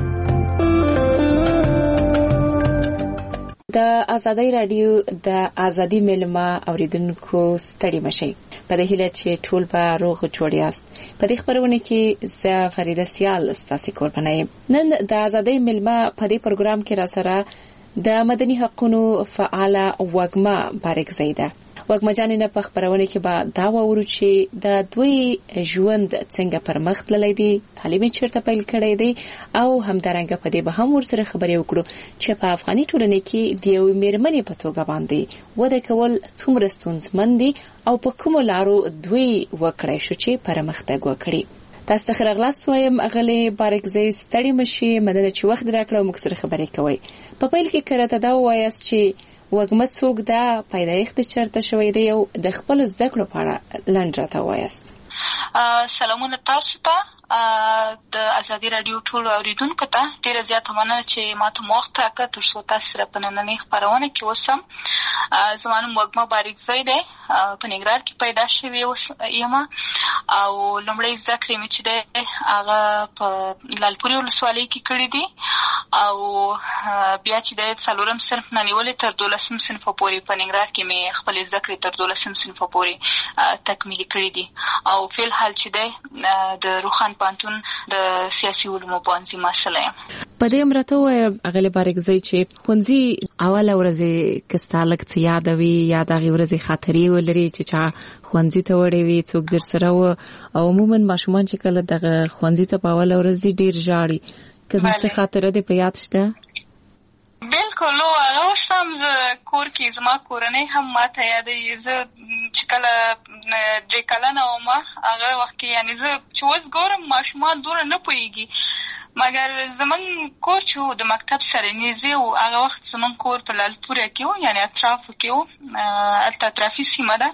د ازادي رادیو د ازادي میلمه اوریدونکو ستړي مشي په دې هیله چې ټول به روغ جوړ یاست. په دې خبرونه کې زه فریده سیال ستاسو قربانه یم. نن د ازادي میلمه په دې پروګرام کې را سره د مدني حقوقو فعاله وګما بارک زیده وګما جان نه په خبرونه کې به دا وورو چې د دوی ژوند څنګه پرمخ تللی دی، تعلیم چیرته پیل کړی دی او همدارنګه په دې به هم ورسره خبرې وکړو چې په افغاني ټولنه کې د یو میرمنې په توګه باندې وده کول څومره ستونزمن دي او په کومو لارو دوی وکړای شو چې پرمختګ وکړي. تاسو ته راغلاست وایم اغلی بارک زی ستړي مشي مدنه چې وخت راکړو موږ سره خبرې کوي. په پیل کې کړه دا وایاست چې وګما څوک دا پیدایښت چرته شوی دی او د خپل زده کړو په اړه لنډ راته وایاست. سلامونه تاسو ته د ازادي رادیو ټول اوریدونکو ته ډیره زیاته مننه چې ماته وخت راکړ تر څو تاسو سره په نننۍ خبرونه کې اوسم. زما نوم وګما بارک زی دی، په ننګرهار کې پیدا شوې یم او لومړی زده کړې مې چې دی هغه په لالپورې ولسوالۍ کې کړې دي او بیا چې دی څلورم صنف نه نیولې تر دولسم صنف پورې په ننګرهار کې مې خپلې زده کړې تر دولسم صنف پورې تکمیلي کړې دي او فعل حال چې دی د روخان پانتون د سیاسي علومو پوهنځي محصله یم. په دې امرته وایم اغلی بارک زی چې ښوونځي اوله ورځې که ستا لږ څه یادوي یا د هغې ورځې خاطرې ولري چې چا ښوونځي ته وړی وي، څوک در سره و او عموما ماشومان چې کله دغه ښوونځي ته په اوله ورځ ډېر ژاړي، که څه خاطره دې په یاد شته؟ بالکل نو هغه اوس هم زه کور کې زما کورنۍ هم ماته یادوي. زه چې کله درې کلنه وم هغه وخت کې یعنې زه چې اوس ګورم ماشومان دومره نه پوهېږي، مګر زمونږ کور چې و د مکتب سره نږدې و. هغه وخت زمونږ کور په لالپوره کې و، یعنې اطرافو کې و، هلته اطرافي سیمه ده.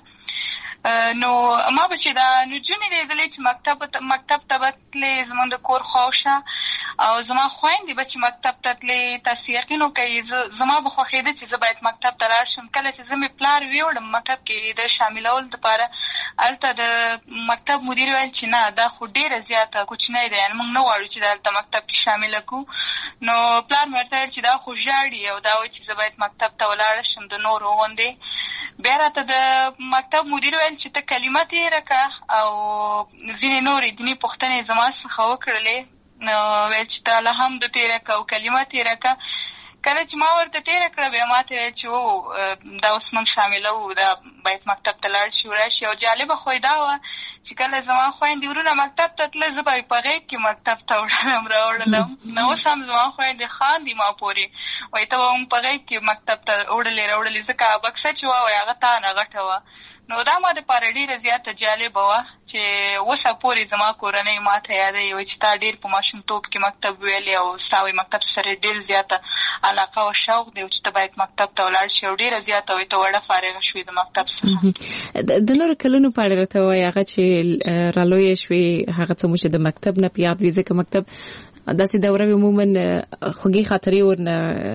نو ما به چې دا نجونې لیدلې چې مکتب مکتب ته به تلې زمونږ د کور خواوشه او زما خویندې به چې مکتب ته تلې، تاسو یقین وکړئ زما به خوښېده چې زه باید مکتب ته لاړ شم. کله چې زه مې پلار ویوړم مکتب کې د شاملولو دپاره، هلته د مکتب مدیر ویل چې نه دا خو ډېره زیاته کوچنی دی، یعنې موږ نه غواړو چې دلته مکتب کې شامله کړو. نو پلار مې ورته ویل چې دا خو ژاړي او دا وایي چې زه باید مکتب ته ولاړه شم د نورو غوندې. بیا راته د مکتب مدیر ویل چې ته کلمه تېره کړه او ځینې نورې دیني پوښتنې زما څخه وکړلې. نو ویل چې ته الحمد تېره کړه او کلمه تېره کړه. کله چې ما ورته تېره کړه بیا ما ته ویل چې او دا اوس موږ شامله وو، دا باید مکتب ته لاړ شي وراشي. او جالبه خو یې دا وه چې کله زما خویندې ورونه مکتب ته تله زه به یې په غېږ کې مکتب ته وړلم راوړلم. نو اوس هم زما خویندې خاندي ما پورې، وایي ته به هم په غېږ کې مکتب ته وړلې راوړلې، ځکه بکسه چې وه وایي هغه تا نه غټه وه. نو دا ما دپاره ډېره زیاته جالبه وه چې اوسه پورې زما کورنۍ ما ته یادوي، وایي چې تا ډېر په ماشومتوب کې مکتب ویلې او ستا وایي مکتب سره ډېر زیاته علاقه او شوق دی چې ته باید مکتب ته ولاړ شي او ډېره زیاته وایي ته وړه فارغه شوې د مکتب څخه. د نورو کلونو په اړه راته وایي هغه چې رالویه شوې هغه څه مو چې د مکتب نه په یاد وي، ځکه مکتب داسې دوره وي عموما خوږې خاطرې ورنه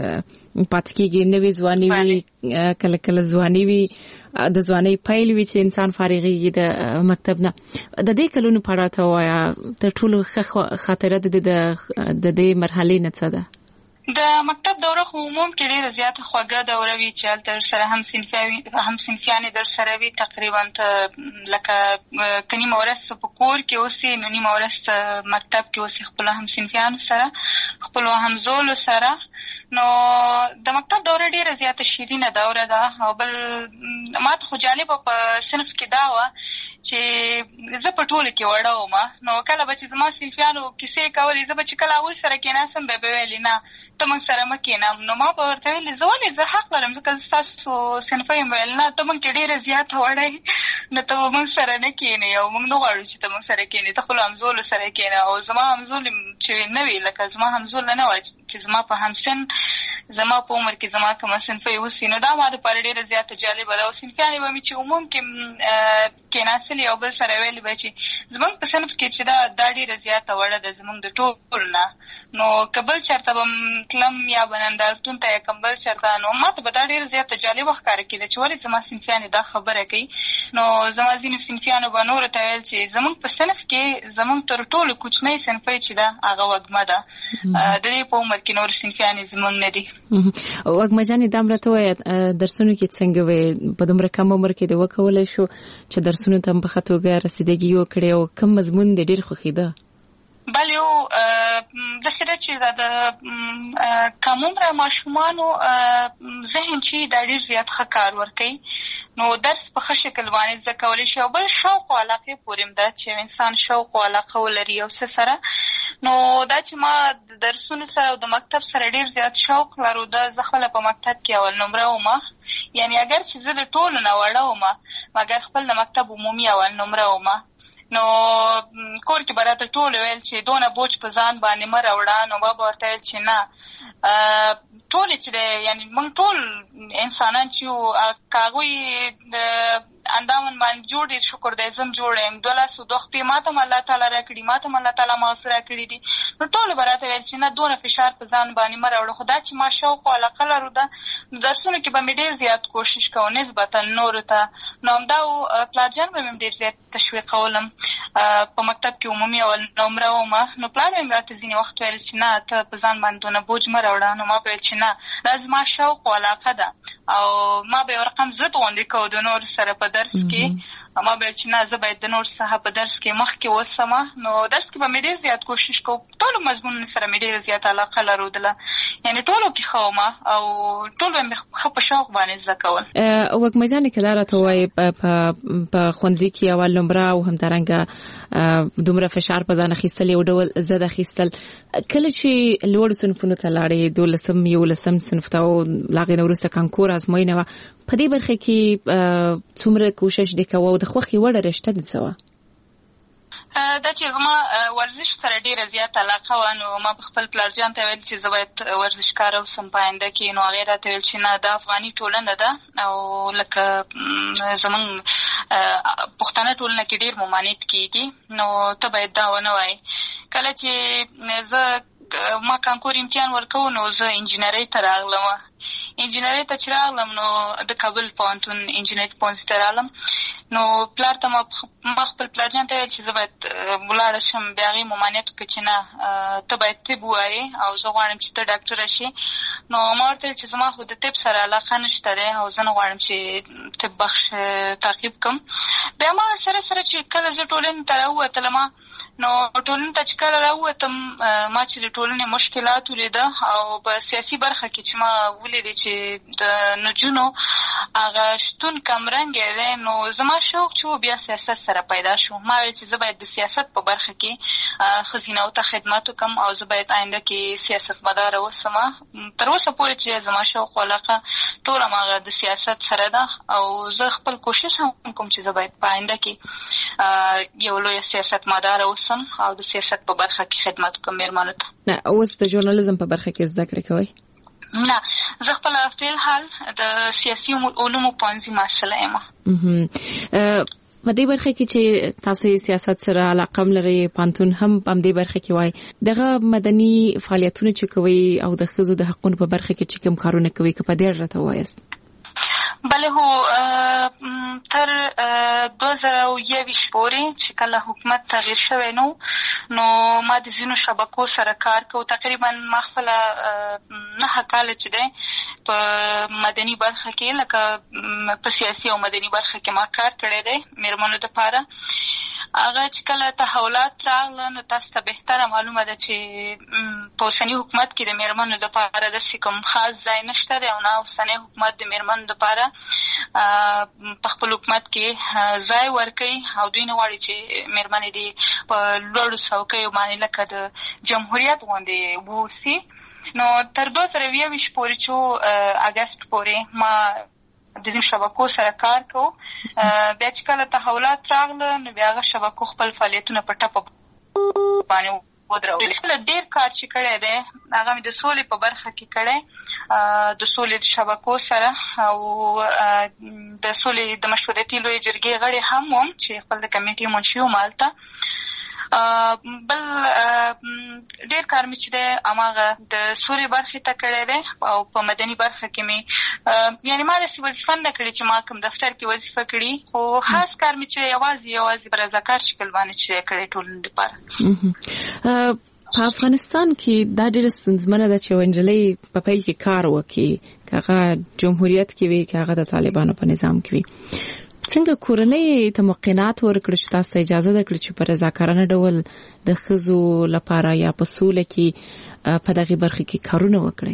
پاتې کېږي، نوې ځواني وي، کله کله ځواني وي، د ځوانۍ پیل وي چې انسان فارغېږي د مکتب نه. د دې کلونو په اړه راته ووایه تر ټولو ښه خاطره د دې مرحلې نه څه ده؟ د مکتب دوره خو عموم کې ډېره زیاته خوږه دوره وي چې هلته درسره همصنفیانې درسره وي. تقریبا ته لکه که نیمه ورځ په کور کې اوسې نو نیمه ورځ مکتب کې اوسې خپلو همصنفیانو سره خپلو همزولو سره. نو د مکتب دوره ډېره زیاته شیرینه دوره ده. او بل ما ته خو جالبه په صنف کې دا وه چې زه په ټولو کې وړه وم، نو کله به چې زما صنفیانو کیسې کولې زه به چې کله هغوی سره کېناستم بیا به ویلې نه ته موږ سره مه کېنه. نو ما به ورته ویلې زه ولې زه حق لرم ځکه زه ستاسو صنفه یم. ویل نه ته موږ کې ډېره زیاته وړه یې نو ته به موږ سره نه کېنې او موږ نه غواړو چې ته موږ سره کېنې، ته خپلو همزولو سره کېنه. او زما همزول چې نه وي لکه زما همزول نه وه چې زما په همسن زما په عمر کې زما کومه صنفه اوسي نو دا ما دپاره ډېره زیاته جالبه ده او صنفیانې به مې چې عموم کې کېناستلې یو بل سره ویلې به چې زموږ په صنف کې چې دا دا ډېره زیاته وړه ده زموږ د ټولو نه نو که بل چېرته به م تلم یا به نندارتون ته یا کوم بل چېرته نو ما ته به دا ډېره زیاته جالبه ښکاره کېده چې ولې زما صنفیانې دا خبره کوي نو زما ځینې صنفیانو به نورو ته ویل چې زموږ په صنف کې زموږ تر ټولو کوچنۍ صنفۍ چې ده هغه وږمه ده د دې په عمر کې نور صنفیانې زموږ نه دي. وږمه جانې دا هم راته ووایه درسونو کې څنګه وې په دومره کم عمر کې دې وکولی شو چې درسونو ته هم په ښه توګه رسیدګي وکړې او کوم مضمون دې ډېر خوښېده؟ بله یو داسې ده چې دا د کم عمره ماشومانو ذهن چې دا ډېر زیات ښه کار ورکوي نو درس په ښه شکل باندې زده کولی شي او بل شوق او علاقې پورې هم ده چې انسان شوق او علاقه ولري یو څه سره نو دا چې ما د درسونو سره او د مکتب سره ډېر زیات شوق لرو ده زه خپله په مکتب کې اول نمره ومه یعنې اگر چې زه د ټولو نه وړه ومه مګر خپل د مکتب عمومي اول نمره ومه نو کور کې به راته ټول ویل چې دونه بوج په ځان باندې مه راوړه نو ما به ورته ویل چې نه ټولې چې دی یعنې موږ ټول انسانان چې یو که هغوی د اندامن باندې جوړ دي شکر دی زه هم جوړ یم دوه لاسو دوه خپې ما ته هم الله تعالی را کړي ما ته هم الله تعالی مغز را کړي دي نو ټولو به راته ویل چې نه دونه فشار په ځان باندې مه راوړه خو دا چې ما شوق او علاقه لرو ده نو درسونو کې به مې ډېر زیات کوشش کوو نسبتا نورو ته نو همدا و پلارجان به مې ډېر زیات تشویقولم په مکتب کې عمومي اول نمره ومه نو پلار مې راته ځینې وخت ویل چې نه ته په ځان باندې دونه بوج مه راوړه نو ما به ویل چې نه دا زما شوق او علاقه ده او ما به یو رقم ضد غوندې کوو د نور سره په درس کې ما به چې نه زه باید د نور څخه په درس کې مخکې اوسم نو درس کې به مې ډېر زیات کوشش کوم ټولو مضمونونو سره مې ډېره زیاته علاقه لرودله یعنې ټولو کې ښه ومه او ټول به مې ښه په شوق باندې زده کول. وږمه جانې که دا راته ووایې په ښوونځي کې اول نمره او همدارنګه دومره فشار په ځان اخیستل یو ډول ضد اخیستل کله چې لوړو صنفونو ته لاړې دولسم یولسم صنف ته او له هغې نه وروسته کانکور ازموینه وه په دې برخه کې څومره کوشش دې کوه او د خوښې وړه رشته دې څه وه؟ دا چې زما ورزش سره ډېره زیاته علاقه وه نو ما به خپل پلارجان ته ویل چې زه باید ورزشکاره اوسم په آینده کې نو هغې راته ویل چې نه دا افغاني ټولنه ده او لکه زموږ پښتنه ټولنه کې ډېر ممانعت کېږي نو ته باید دا ونه وایې کله چې زه ما کانکور امتحان ورکوو نو زه انجینرۍ ته راغلم انجینرۍ ته چې راغلم نو د کابل پوهنتون انجینرۍ پوهنځي ته راغلم نو پلار ته ما خپل پلارجان ته ویل چې زه باید ولاړه شم بیا هغې ممانعت وکړه چې نه ته باید طب ووایې او زه غواړم چې ته ډاکټره شې نو ما ورته ویل چې زما خو د طب سره علاقه نشته دی او زه نه غواړم چې طب بخش تعقیب کړم بیا ما سره سره چې کله زه ټولنې ته راووتلم نو ټولنې ته چې کله راووتم ما چې د ټولنې مشکلات ولیده او په سیاسي برخه کې چې ما ولیدې چې د نجونو هغه شتون کمرنګی دی نو زما شوق چې و بیا سیاست سره پیدا شو ما ویل چې زه باید د سیاست په برخه کې ښځینهو ته خدمت وکړم او زه باید آینده کې سیاستمداره اوسم تر اوسه پورې چې زما شوق او علاقه ټوله هماغه د سیاست سره ده او زه خپل کوشش هم کوم چې زه باید په آینده کې یو لویه سیاستمداره اوسم او د سیاست په برخه کې خدمت وکړم مېرمنو ته. اوس د ژورنالیزم په برخه کې زده کړې کوئ؟ نه زه خپله فی الحال د سیاسي علومو پوهنځي محصله یم. په دې برخه کې چې تاسو سیاست سره علاقه هم لرئ پوهنتون هم په همدې برخه کې وایي دغه مدني فعالیتونه چې کوئ او د ښځو د حقونو په برخه کې چې کوم کارونه کوئ که په دې راته ووایاست؟ بله هو تر دوه زره او یویشت پورې چې کله حکومت تغییر شوی نو نو ما د ځینو شبکو سره کار کوو تقریبا ما خپله نهه کاله چې دی په مدني برخه کې لکه په سیاسي او مدني برخه کې ما کار کړی دی مېرمنو دپاره هغه چې کله تحولات راغله نو تاسو ته بهتره معلومه ده چې په اوسني حکومت کې د مېرمنو دپاره داسې کوم خاص ځای نشته دی او نه اوسنی حکومت د مېرمنو دپاره په خپل حکومت کې ځای ورکوي او دوی نه غواړي چې مېرمنې دې په لوړو څوکیو باندې لکه د جمهوریت غوندې واوسي نو تر دوه زره یوویشت پورې چې اګست پورې ما د ځینو شبکو سره کار کوو بیا چې کله تحولات راغله نو بیا هغه شبکو خپل فعالیتونه په ټپه باندې ودرولې. ډېر کار چې کړی دی هغه مې د سولې په برخه کې کړی، د سولې د شبکو سره او د سولې د مشورتي لویې جرګې غړی هم وم چې خپل د کمیټې منشي وم هلته. بل ډېر کار مې چې دی هماغه د سولې برخې ته کړی دی او په مدني برخه کې مې یعنې ما داسې وظیفه نه کړې چې ما کوم دفتر کې وظیفه کړي، خو خاص کار مې چې یوازې یوازې په رضاکار شکل باندې چې کړی ټولنې لپاره. په افغانستان کې دا ډېره ستونزمنه ده چې یوه نجلۍ په پیل کې کار وکړي، که هغه جمهوریت کې وي که هغه د طالبانو په نظام کې وي. څنګه کورنۍ ته مقننات ورکړي چې تاسو ته اجازه درکړي چې په رضاکارانه ډول د ښځو لپاره یا په سوله کې په دغې برخه کې کارونه وکړي؟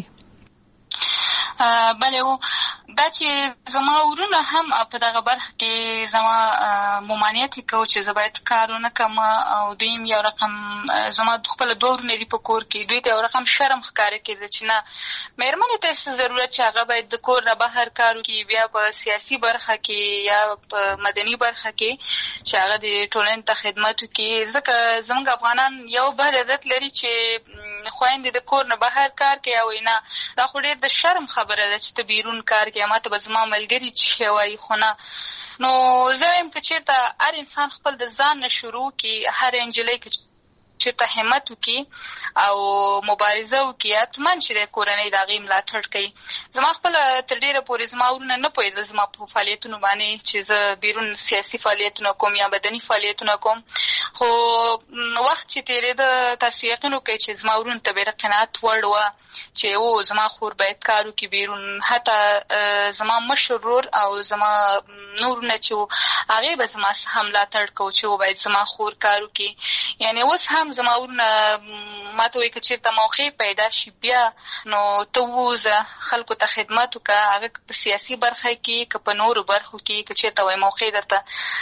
بله و دا چې زما ورونه هم په دغه برخه کې زما ممانعت یې کوو چې زه باید کار ونه کړم، او دویم یو رقم زما خپله دوه ورونه دي په کور کې، دوی ته یو رقم شرم ښکاره کېده چې نه مېرمنې ته څه ضرورت چې هغه باید د کور نه بهر کار وکړي، بیا په سیاسي برخه کې یا په مدني برخه کې چې هغه د ټولنې ته خدمت وکړي. ځکه زموږ افغانان یو بد عادت لري چې خویندې د کور نه بهر کار کوي، او نه دا خو ډېر د شرم خبره ده چې ته بیرون کار کوي، ما ته به زما ملګري چې وایي، خو نه. نو زه وایم که چېرته هر انسان خپل د ځان نه شروع کړي، هر نجلۍ که چېرته همت وکړي او مبارزه وکړي، حتما چې د کورنۍ د هغې ملاتړ کوي. زما خپله تر ډېره پورې زما ورونه نه پوهېدل زما په فعالیتونو باندې چې زه بیرون سیاسي فعالیتونه کوم یا بدني فعالیتونه کوم، خو وخت چې تېرېده تاسو یقین وکړئ چې زما ورونو ته بېره قناعت وړ وه چې او زما خور باید کار وکړي بیرون. حتی زما مشر ورور او زما نورونه چې وو هغې به زما څخه ملاتړ کوو چې و باید زما خور کار وکړي. یعنې اوس هم زما ورونه ما ته وایي که چېرته موقع پیدا شي بیا نو ته ووځه خلکو ته خدمت وکړه، هغه په سیاسي برخه کې که په نورو برخو کې که چېرته وایي موقع درته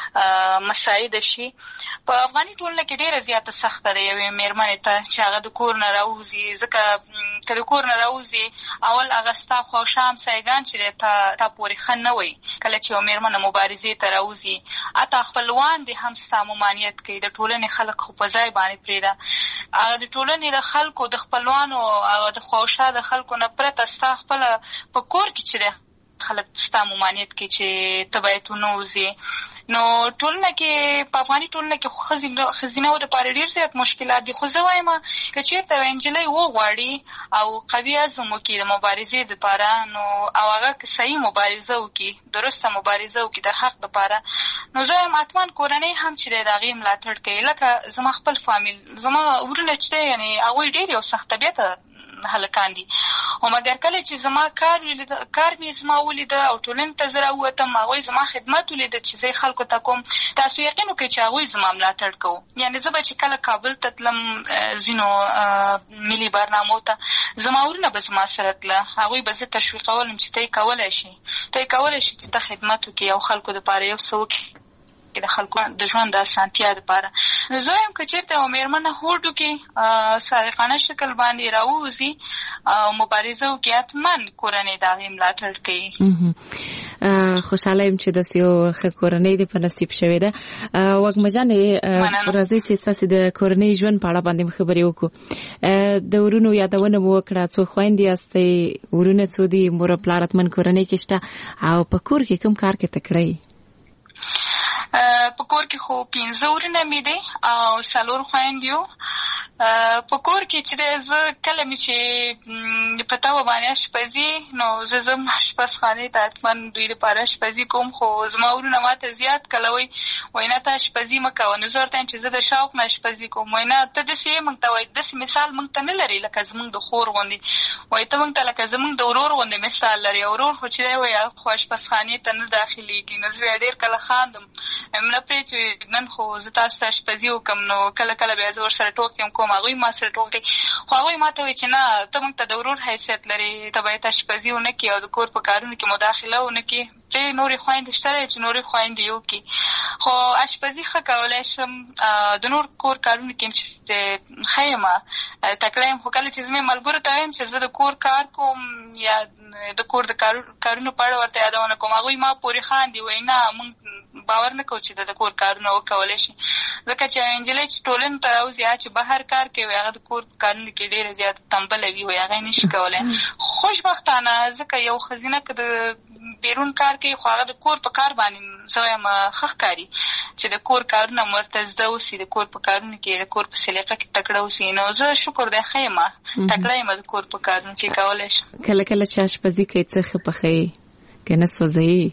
مساعده شي. په افغاني ټولنه کې ډېره زیاته سخته ده یوې مېرمنې ته چې هغه د کور نه راوځي، ځکه که د کور نه راوځي اول هغه ستا خواوشا همسایګان چې دی تا تا پورې ښه نه وایي. کله چې یوه مېرمنه مبارزې ته راوځي حتی خپلوان دې هم ستا ممانعت کوي، د ټولنې خلک خو په ځای باندې پرېږده، هغه د ټولنې د خلکو د خپلوانو هغه د خواوشا د خلکو نه پرته ستا خپله په کور کې چې دی خلک ستا ممانعت کوي چې ته باید ونه وځې. نو ټولنه کې په افغاني ټولنه کې خو ښځینهو دپاره ډېر زیات مشکلات دي، خو زه وایم که چېرته یوه نجلۍ وغواړي او قوي عزم وکړي د مبارزې دپاره نو او هغه که صحیح مبارزه وکړي، درسته مبارزه وکړي د حق دپاره، نو زه وایم حتما کورنۍ هم چې دی د هغې ملاتړ کوي. لکه زما خپل فامیل زما ورونه چې دی یعنې هغوی ډېر یو سخت طبیعته هلکان دي، خو مګر کله چې زما کار کار مې زما ولیده او ټولنې ته زه راووتم هغوی زما خدمت ولیده چې زه خلکو ته کوم، تاسو یقین وکړئ چې هغوی زما ملاتړ کوو. یعنې زه به چې کله کابل ته تلم ځینو ملي برنامو ته زما ورونه به زما سره تله، هغوی به زه تشویقولم چې ته یې کولی شي ته یې کولی شي چې ته خدمت وکړې او خلکو دپاره یو څه وکړې د خلکو د ژوند د اسانتیا دپاره. نو زه وایم که چېرته یوه مېرمنه هوډ وکړي صادقانه شکل باندې راووځي او مبارزه وکړي حتما کورنۍ د هغې ملاتړ کوي. خوشحاله یم چې داسې یو ښه کورنۍ دې په نصیب شوې ده. وږمه جانې راځئ چې ستاسې د کورنۍ ژوند په اړه باندې خبرې وکړو. د ورونو یادونه مو وکړه، څو خویندې یاستئ، ورونه څو دي، مور او پلار حتمن کورنۍ کې شته، او په کور کې کوم کار کې تکړه یې؟ په کور کې خو پنځه ورونه مې دي او څلور خویندې یو. په کور کې چې دی زه کله مې چې په طبع باندې اشپزي نو زه ځم اشپزخانې ته حتما دوی دپاره اشپزي کوم، خو زما ورونه ما ته زیات کله وایي وایي نه ته اشپزي مه کوه، نو زه ورته وایم چې زه د شوق نه اشپزي کوم. وایي نه ته داسې یې موږ ته وایي داسې مثال موږ ته نه لري لکه زموږ د خور غوندې، وایي ته موږ ته لکه زموږ د ورور غوندې مثال لري، ورور خو چې دی وایي خو اشپزخانې ته نه داخلېږي. نو زه ډېر کله خاندم نه پرې چې نن خو زه تاسو ته اشپزي وکړم، نو کله کله بیا زه ورسره ټوکې هم کوم، هغوی ما سره ټوکې، خو هغوی ما ته وایي چې نه ته موږ ته د ورور حیثیت لري، ته باید اشپزي ونه کړي او د کور په کارونو کې مداخله ونه کړي. پرې نورې خویندې شته دی چې نورې خویندې یې وکړي، خو اشپزي ښه کولی شم. د نور کور کارونو کې چې ښه یم تکړه یم، خو کله چې زه مې ملګرو ته وایم چې زه د کور کار کوم یا د کور د کارونو په اړه ورته یادونه کوم، هغوی ما پورې خاندي، وایي نه موږ باور نه کوو چې د کور کارونه وکولی شي، ځکه چې یوه نجلۍ چې ټولنې ته راوځي چې بهر کار کوي هغه د کور په کارونو کې ډېره زیاته تنبله وي او هغه یې نشي کولی. خوشبختانه ځکه یو ښځینه که د بیرون کار کوي خو هغه د کور په کار باندې زه وایم ښه ښکاري چې د کور کارونه ورته زده اوسي، د کور په کارونو کې د کور په سلیقه کې تکړه اوسي. نو زه شکر دی ښه یم، تکړه یم د کور په کارونو کې کولی شم. کله کله چې اشپزي کوي څه ښه پخوي که نه سوځوي؟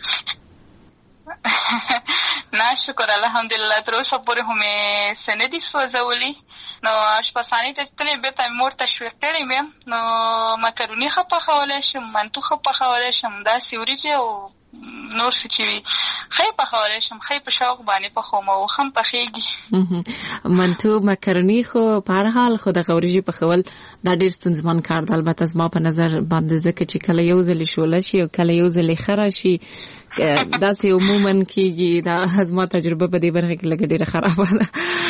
نه شکر الحمدلله تر اوسه پورې خو مې څه نه دي سوځولي. نو اشپزخانې ته چې تلې بېرته مې مور تشویق کړې مې، نو مکروني ښه پخولی شم، منتو ښه پخولی شم، داسې وریجې او نور څه چې وي ښه یې پخولی شم، ښه یې په شوق باندې پخوم او ښه هم پخېږي. منتو مکروني خو په هر حال خو دغه وریجې پخول دا ډېر ستونزمن کار دی. البته زما په نظر باندې ځکه چې کله یو ځلې شوله شي او کله یو ځلې ښه راشي داسې عموما کېږي. دا زما تجربه په دې برخه کې لږه ډېره خرابه ده.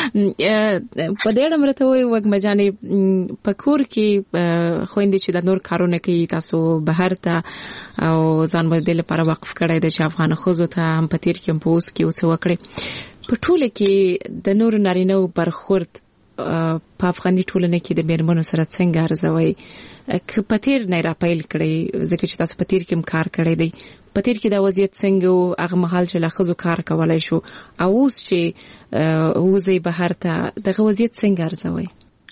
په دې اړه مرته وایي وږمه جانې په کور کې خویندې چې د نور کارونه کوي، تاسو بهر ته او ځان به دې لپاره وقف کړی دی چې افغان ښځو ته هم په تېر کې هم په اوس کې یو څه وکړئ. په ټوله کې د نورو نارینهو برخورد په افغاني ټولنه کې د مېرمنو سره څنګه ارزوئ؟ که په تېر نه یې راپیل کړئ ځکه چې تاسو په تېر کې هم کار کړی دی، په تېر کې دا وضعیت څنګه و هغه مهال چې له ښځو کار کولی شو او اوس چې وځئ بهر ته دغه وضعیت څنګه ارزوئ؟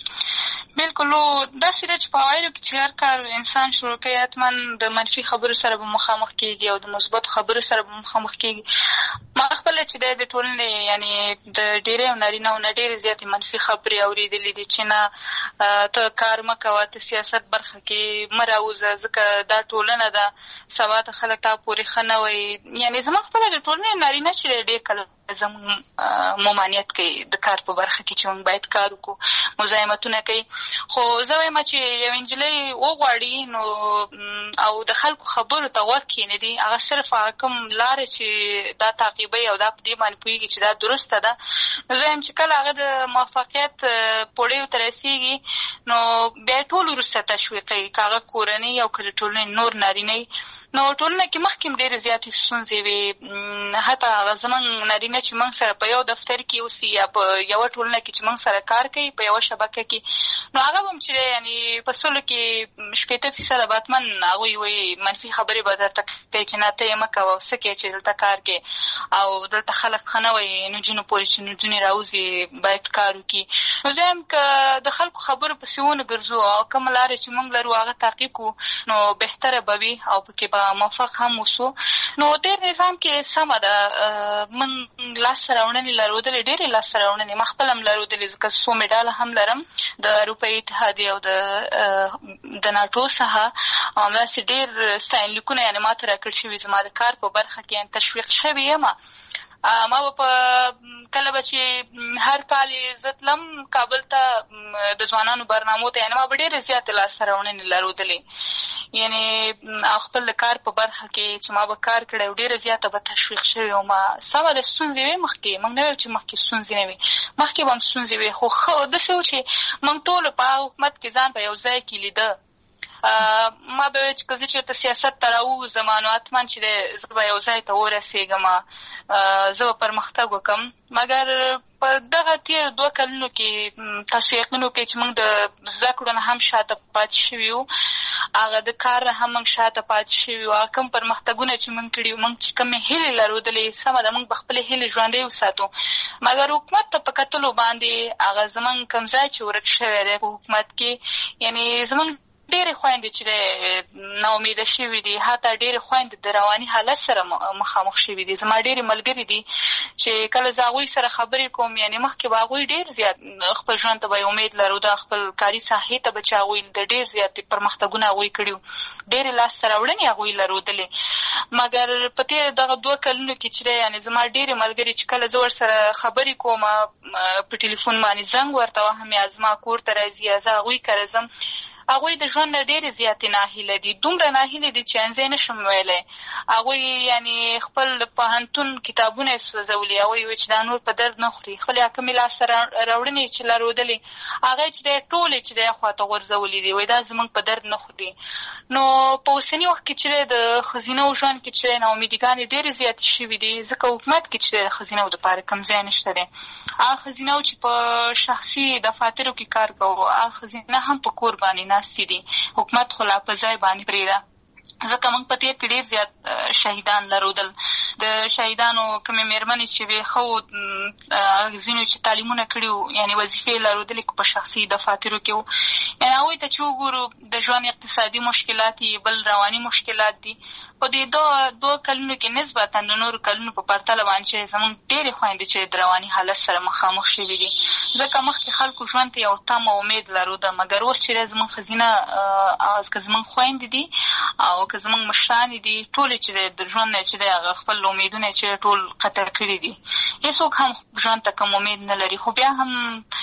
بلکل داسې ده چې په اوایلو کې چې هر کار انسان شروع کوي حتما د منفي خبرو سره به مخامخ کېږي او د مثبت خبرو سره به مخامخ کېږي. ما خپله چې دی د ټولنې یعنې د ډېری نارینهو نه ډېرې زیاتې منفي خبرې اورېدلې دي چې نه ته کار مه کوه، ته سیاست برخه کې مه راوځه ځکه دا ټولنه ده، سبا ته خلک تا پورې ښه نه وایي. یعنې زما خپله د ټولنې نارینه چې ډېر کله زموږ ممانعت کوي د کار په برخه کې چې موږ باید کار وکړو، مزاحمتونه کوي. خو زه وایم چې یوه نجلۍ وغواړي نو او د خلکو خبرو ته غوږ کښېنږدي، هغه صرف هغه کوم لارې چې دا تعقیبوي او دا په دې باندې پوهېږي چې دا درسته ده، نو زه وایم چې کله هغه د موفقیت پوړیو ته رسېږي نو بیا یې ټول وروسته تشویقوي، که هغه کورنۍ او که د ټولنې نور نارینه. نو ټولنه کې مخکې هم ډېرې زیاتې ستونزې وې، حتی هغه زموږ نارینه چې موږ سره په یو دفتر کې اوسي یا په یوه ټولنه کې چې موږ سره کار کوي په یوه شبکه کې، نو هغه به هم چې یعنې په سلو کې شپېته فیصده به حتما هغوی وایي منفي خبرې به درته کوي چې نه ته یې مه کوه او څه کوې چې دلته کار کوې او دلته خلک ښه نه وایي نجونو پورې چې نجونې راوځي باید کار وکړي. نو زه یم که د خلکو خبرو پسې ونه ګرځو او کومه لارې چې موږ لرو هغه تعقیب کړو نو بهتره به وي او پکې به موفق هم وسو. نو ډېر نظام کې سمه ده، موږ لاسته راوړنې لرودلې، ډېرې لاسته راوړنې ما خپله هم لرودلې ځکه څو مډاله هم لرم د اروپایي اتحادیې او د د ناټو څخه او همداسې ډېر ستاینلیکونه یعنې ما ته راکړل شوي زما د کار په برخه کې یعنې تشویق شوې یم. ما به په کله به چې هر کال زه تلم کابل ته د ځوانانو برنامو ته، یعنې ما به ډېرې زیاتې لاسته راوړنې لرودلې، یعنې خپل د کار په برخه کې چې ما به کار کړی او ډېره زیاته به تشویق شوې وم. سمه ده ستونزې وې مخکې، موږ نه ویل چې مخکې ستونزې نه وي، مخکې به هم ستونزې وې، خو ښه داسې و چې موږ ټولو په هغه حکومت کې ځان په یو ځای کې لیده. ما به ویل چې که زه چېرته سیاست ته راووځم نو حتما چې دی زه به یو ځای ته ورسېږم، زه به پرمختګ وکړم. مګر په دغه تېر دوه کلونو کې تاسو یقین وکړئ چې موږ د زده کړو نه هم شاته پاتې شوي وو، هغه د کار نه هم موږ شاته پاتې شوي وو. هغه کوم پرمختګونه چې موږ کړي وو، موږ چې کومې هیلې لرودلې، سمه ده موږ به خپلې هیلې ژوندۍ وساتو، مګر حکومت ته په کتلو باندې هغه زموږ کوم ځای چې ورک شوی دی په حکومت کې، یعنې زموږ ډېرې خویندې چې دی ناامیده شوي دي، حتی ډېرې خویندې د رواني حالت سره مخامخ شوي دي. زما ډېرې ملګري دي چې کله زه هغوی سره خبرې کوم، یعنې مخکې به هغوی ډېر زیات خپل ژوند ته به یې امید لرو، خپل کاري ساحې ته به چې هغوی د ډېر زیاتې پرمختګونه هغوی کړي وو، ډېرې لاسته راوړنې هغوی لرودلې. مګر په تېرو دغه دوه کلونو کې چې دی یعنې زما ډېرې ملګري چې کله زه ورسره خبرې کوم په ټلیفون باندې زنګ ورته وهم یا زما کور ته راځي یا زه هغوی کره ځم، هغوی د ژوند نه ډېرې زیاتې ناهیله دي، دومره ناهیله دي چې انځای نشم ویلی. هغوی یعنې خپل پوهنتون کتابونه یې سوځولي، هغوی وایي چې دا نور په درد نه خوري. خپلې کمې لاسته راوړنې چې لرودلې هغه چې دی ټولې چې دی خواته غورځولي دي، وایي دا زموږ په درد نه خوري. نو په اوسني وخت کې چې دی د ښځینهو ژوند کې چې دی ناامیدګانې ډېرې زیاتې شوي دي، ځکه حکومت کې چې دی د ښځینهو دپاره کوم ځای نشته دی. هغه ښځینهو چې په شخصي دفاترو کې کار کوو، هغه ښځینه هم په کور باندې ناستې دي، حکومت خو لا په ځای باندې پرېږده. ځکه موږ په تېر کې ډېر زیات شهیدان لرودل. د شهیدانو کومې مېرمنې چې وې ښه ځینو چې تعلیمونه کړي وو، یعنې وظیفې لرودلې په شخصي دفاترو کې وو، یعنې هغوی ته چې وګورو د ژوند اقتصادي مشکلات یې بل رواني مشکلات دي. په دې دوه دوه کلونو کې نسبتا د نورو کلونو په پرتله باندې چې زموږ ډېرې خویندې چې د رواني حالت سره مخامخ شوي دي. ځکه مخکې خلکو ژوند ته یو تمه امید لروده، مګر اوس چې زموږ ښځینه که زموږ خویندې دي او که زموږ مشرانې دي، ټولې چې د ژوند نه چې دی هغه خپل امیدونه چې ټول قطع کړي دي. هېڅوک هم ژوند ته کوم امید نه لري. خو بیا هم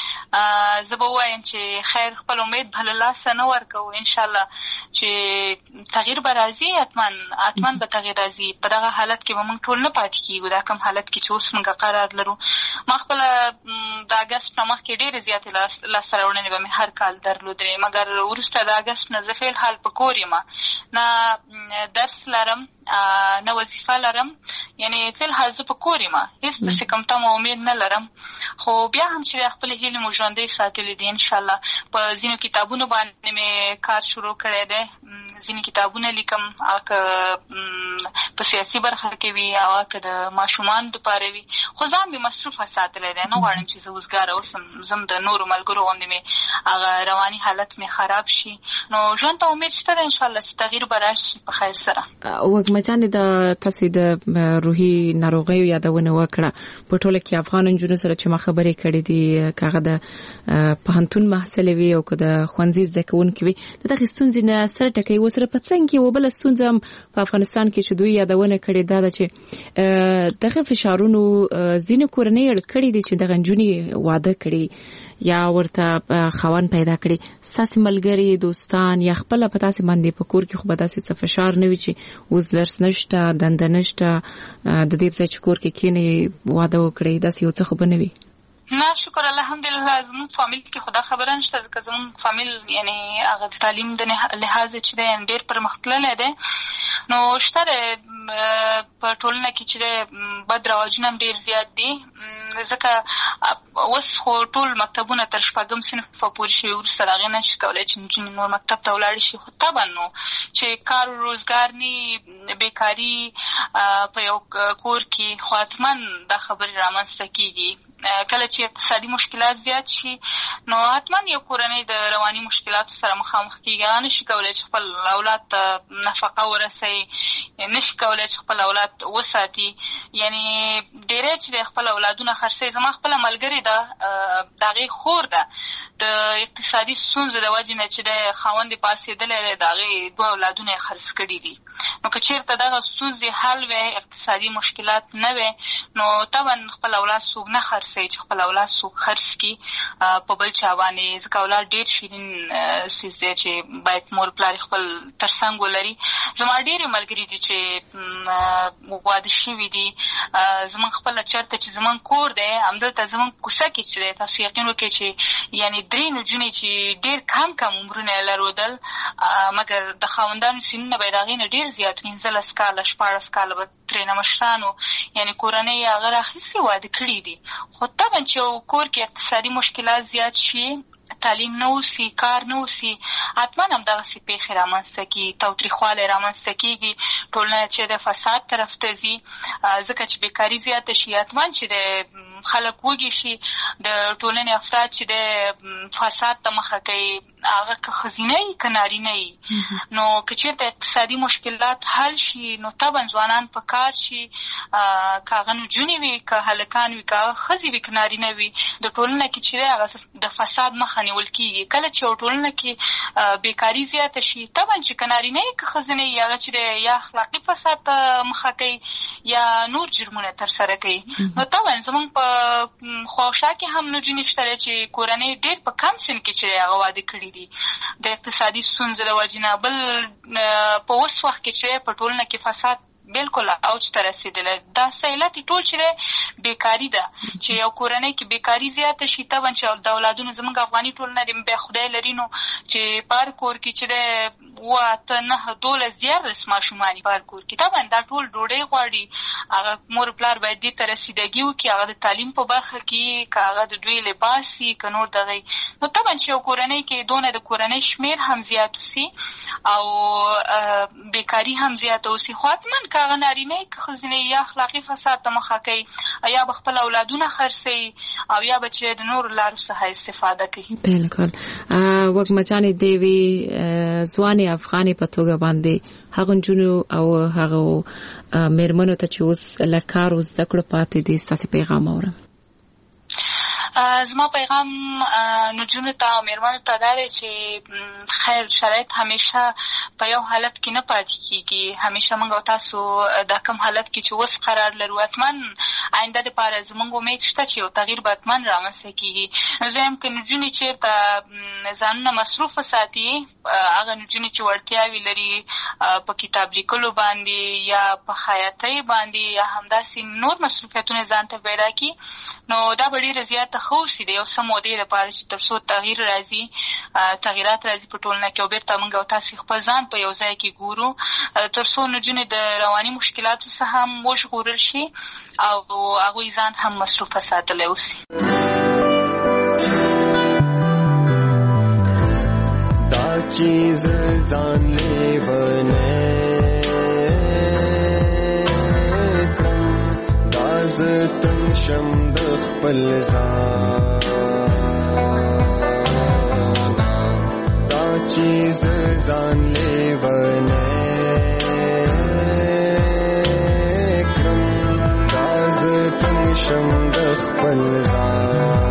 زه به ووایم چې خیر خپل امید به له لاسه نه ورکوو. انشاءالله چې تغییر به راځي، حتما حتما به تغییر راځي. په دغه حالت کې به موږ ټول نه پاتې کېږو، دا کوم حالت کې چې اوس موږ قرار لرو. ما خپله د اګست نه مخکې ډېرې زیاتې لاسته راوړنې به مې هر کال درلودلې، مګر وروسته د اګست نه زه فعل حال په کور یم، نه درس لرم نه وظیفه لرم، یعنې فعل حال زه په کور یم، هېڅ داسې کوم تمه امید نه لرم. خو بیا هم چې خپلې هیلې مو ژوندۍ ساتلې دي. انشاءالله په ځینو کتابونو باندې مې کار شروع کړی دی، ځینې کتابونه لیکم، هغه که په سیاسي برخه کې وي او که د ماشومانو دپاره وي. خو ځان مې مصروفه ساتلی دی، نه غواړم چې زه وزګاره اوسم، زم د نورو ملګرو غوندې مې هغه رواني حالت مې خراب شي. نو ژوند ته امید شته دی انشاءالله چې تغییر به راشي په خیر سره. وږمه جانې د تاسې د روحي ناروغیو یادونه وکړه. په ټوله کې افغان نجونو سره چې ما خبرې کړې دي، که هغه د پوهنتون محصلې وي او که د ښوونځي زده کوونکي وي، د دغې ستونزې نه سر ټکوي. ورسره په څنګ کې یوه بله ستونزه هم په افغانستان کې چې دوی یادونه کړې دا ده چې دغه فشارونو ځینې کورنۍ اړ کړي دي چې دغه نجونې واده کړي یا ورته خاوند پیدا کړي. ستاسې ملګري، دوستان یا خپله په تاسې باندې په کور کې خو به داسې څه فشار نه وي چې اوس درس نشته، دنده نشته، د دې په ځای چې کور کې کښېنئ واده وکړئ، داسې یو څه خو به نه وي؟ نه شکر الحمدلله زموږ فامیل کې خو دا خبره نشته، ځکه زموږ فامیل یعنې هغه د تعلیم د لحاظ چې دی ډېر پرمختللی دی. نو شته دی په ټولنه کې چې دی بد رواجونه هم ډېر زیات دي، ځکه اوس خو ټول مکتبونه تر شپږم صنفه پورې شوي، وروسته د هغې نه شي کولی چې نجونې نور مکتب ته ولاړې شي. خو طبعا نو چې کار و روزګار نی، بیکاري په یو کور کې، خو حتما دا خبرې رامنځته کېږي. کله چې اقتصادي مشکلات زیات شي نو حتما یو کورنۍ د رواني مشکلاتو سره مخامخ کېږي. هغه نشي کولی چې خپل اولاد ته نفقه ورسوي، نشي کولی چې خپل اولاد وساتي، یعنې ډېری چې د خپل اولادونه خرڅوي. زما خپله ملګرې ده، د هغې خور ده، د اقتصادي ستونزو د وجې نه چې د خاوند یې پاڅېدلی دی، د هغې دوه اولادونه یې خرڅ کړي دي. نو که چېرته دغه ستونزې حل وی، اقتصادي مشکلات نه وی، نو طبعا خپل اولاد څوک نه خرڅوي چې خپل اولاد څوک خرڅ کړي په بل چا باندې، ځکه اولاد ډېر شیرین څیز دی چې باید مور پلار خپل تر څنګ ولري. زما ډېرې ملګري دي چې واده شوي دي. زموږ خپله چېرته چې زموږ کور دی همدلته زموږ کوڅه کې چې دی، تاسو یقین وکړئ چې یعنې درې نجونې چې ډېر کم کم عمرونه یې لرودل، مګر د خاوندانو سنونه به یې د هغې نه ډېر زیات، پنځلس کاله شپاړس کاله به ترېنه مشرانو، یعنې کورنۍ یې هغه راخیستې واده کړي دي. خو طبعا چې یو کور کې اقتصادي مشکلات زیات شي، تعلیم نه اوسي، کار نه اوسي، حتما همدغسې پیښې رامنځته کېږي، تاوتریخوالی رامنځته کېږي، ټولنه چې د فساد طرف ته ځي. ځکه چې بیکاري زیاته شي، حتما چې د خلک وږي شي، د ټولنې افراد چې د فساد ته مخه کوي، هغه که ښځینه وي که نارینه وي. نو که چېرته اقتصادي مشکلات حل شي نو طبعا ځوانان په کار شي، که هغه نجونې وي که هلکان وي، که هغه ښځې وي که نارینه وي، د ټولنه کې چې دی هغه د فساد مخه نیول کېږي. کله چې یو ټولنه کې بیکاري زیاته شي، طبعا چې که نارینه وي که ښځینه وي، هغه چې دی یا اخلاقي فساد ته مخه کوي یا نور جرمونه ترسره کوي. نو طبعا زموږ په خواوشا کې هم نجونې شته چې کورنۍ ډېر په کم سن کې چې هغه واده کړي دي د اقتصادي ستونزو له وجې نه. بل په اوس وخت کې چې په ټولنه کې فساد بالکل اوج ته رسېدلی. دا علت ټول چې بیکاري ده چې یو کورنۍ کې بیکاري زیاته شي طبعا چې د اولادونو زموږ افغاني ټولنه د بیا خدای لري نو چې په هر کور کې چې اووه اته نهه دولس زیارلس ماشومان په هر کور کې طبعا دا ټول ډوډۍ غواړي. هغه مور پلار باید دې ته رسیدګي وکړي، هغه د تعلیم په برخه کې که هغه د دوی لباس وي که نور دغه نو طبعا چې یو کورنۍ کې دونه د کورنۍ شمېر هم زیات وسي او بیکاري هم زیاته وسي خو حتما که هغه نارینه که ښځینه یا اخلاقي فساد ته مخه کوي یا به خپل اولادونه خرڅوي او یا به چې د نورو لارو څخه استفاده کوي. بالکل وږمچانې د یوې ځوانې افغانې په توګه باندې هغو نجونو او هغو مېرمنو ته چې اوس له کار او زده کړو پاتې دي ستاسې پیغام اورم. زما پیغام نجونو ته او مېرمنو ته دا دی چې خیر شرایط همیشه په یو حالت کې نه پاتې کېږي. همیشه موږ او تاسو دا کوم حالت کې چې اوس قرار لرو حتما آینده دپاره زموږ امید شته چې یو تغییر به حتما رامنځته کېږي. نو زه یم که نجونې چېرته ځانونه مصروف وساتي هغه نجونې چې وړتیاوې لري په کتاب لیکلو باندې یا په خیاطۍ باندې یا همداسې نور مصروفیتونه ځان ته پیدا کړي نو دا به ډېره زیاته ښه اوسي د یو څه مودې لپاره چې تر څو تغییر راځي تغیرات راځي په ټولنه کې او بېرته موږ او تاسې خپل ځان په یو ځای کې ګورو تر څو نجونې د رواني مشکلاتو څخه هم وژغورل شي او هغوی ځان هم مصروفه ساتلی اوسي. دا چیز ځان لیونی کړم دا زه تنګ شم د خپل ځان دا چیز ځان لیونی کړم دا زه تنګ شم د خپل ځان.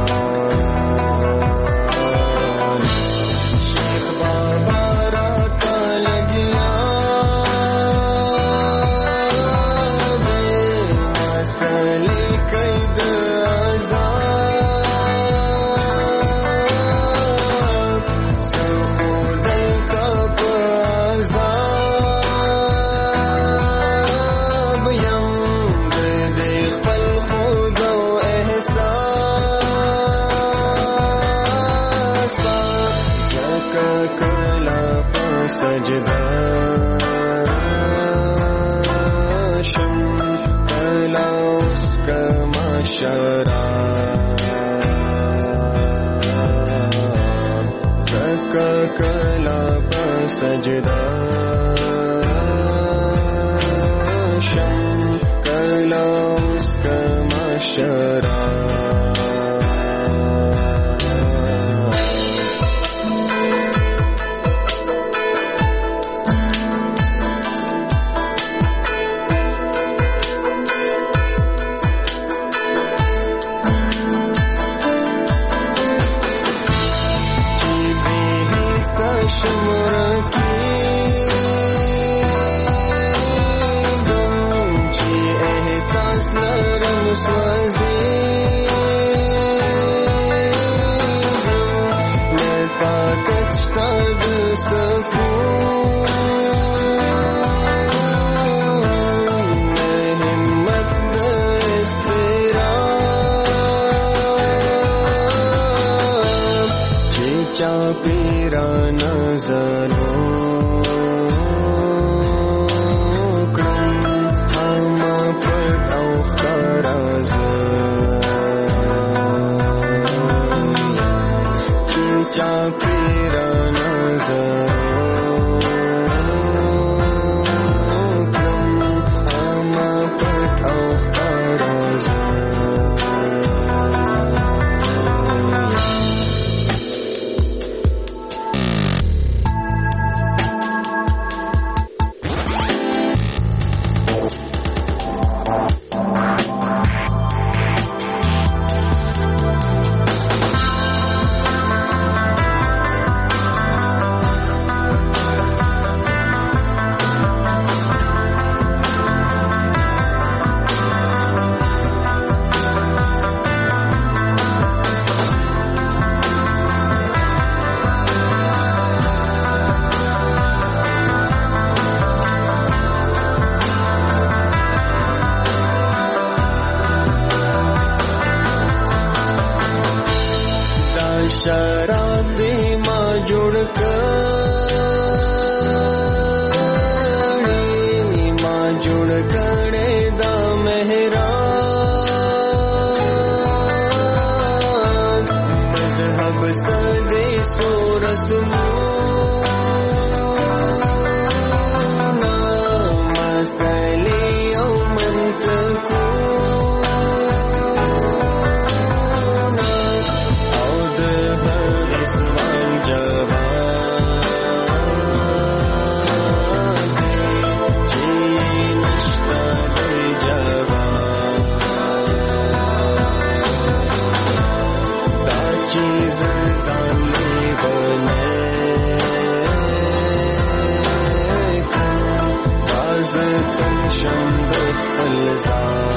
ځان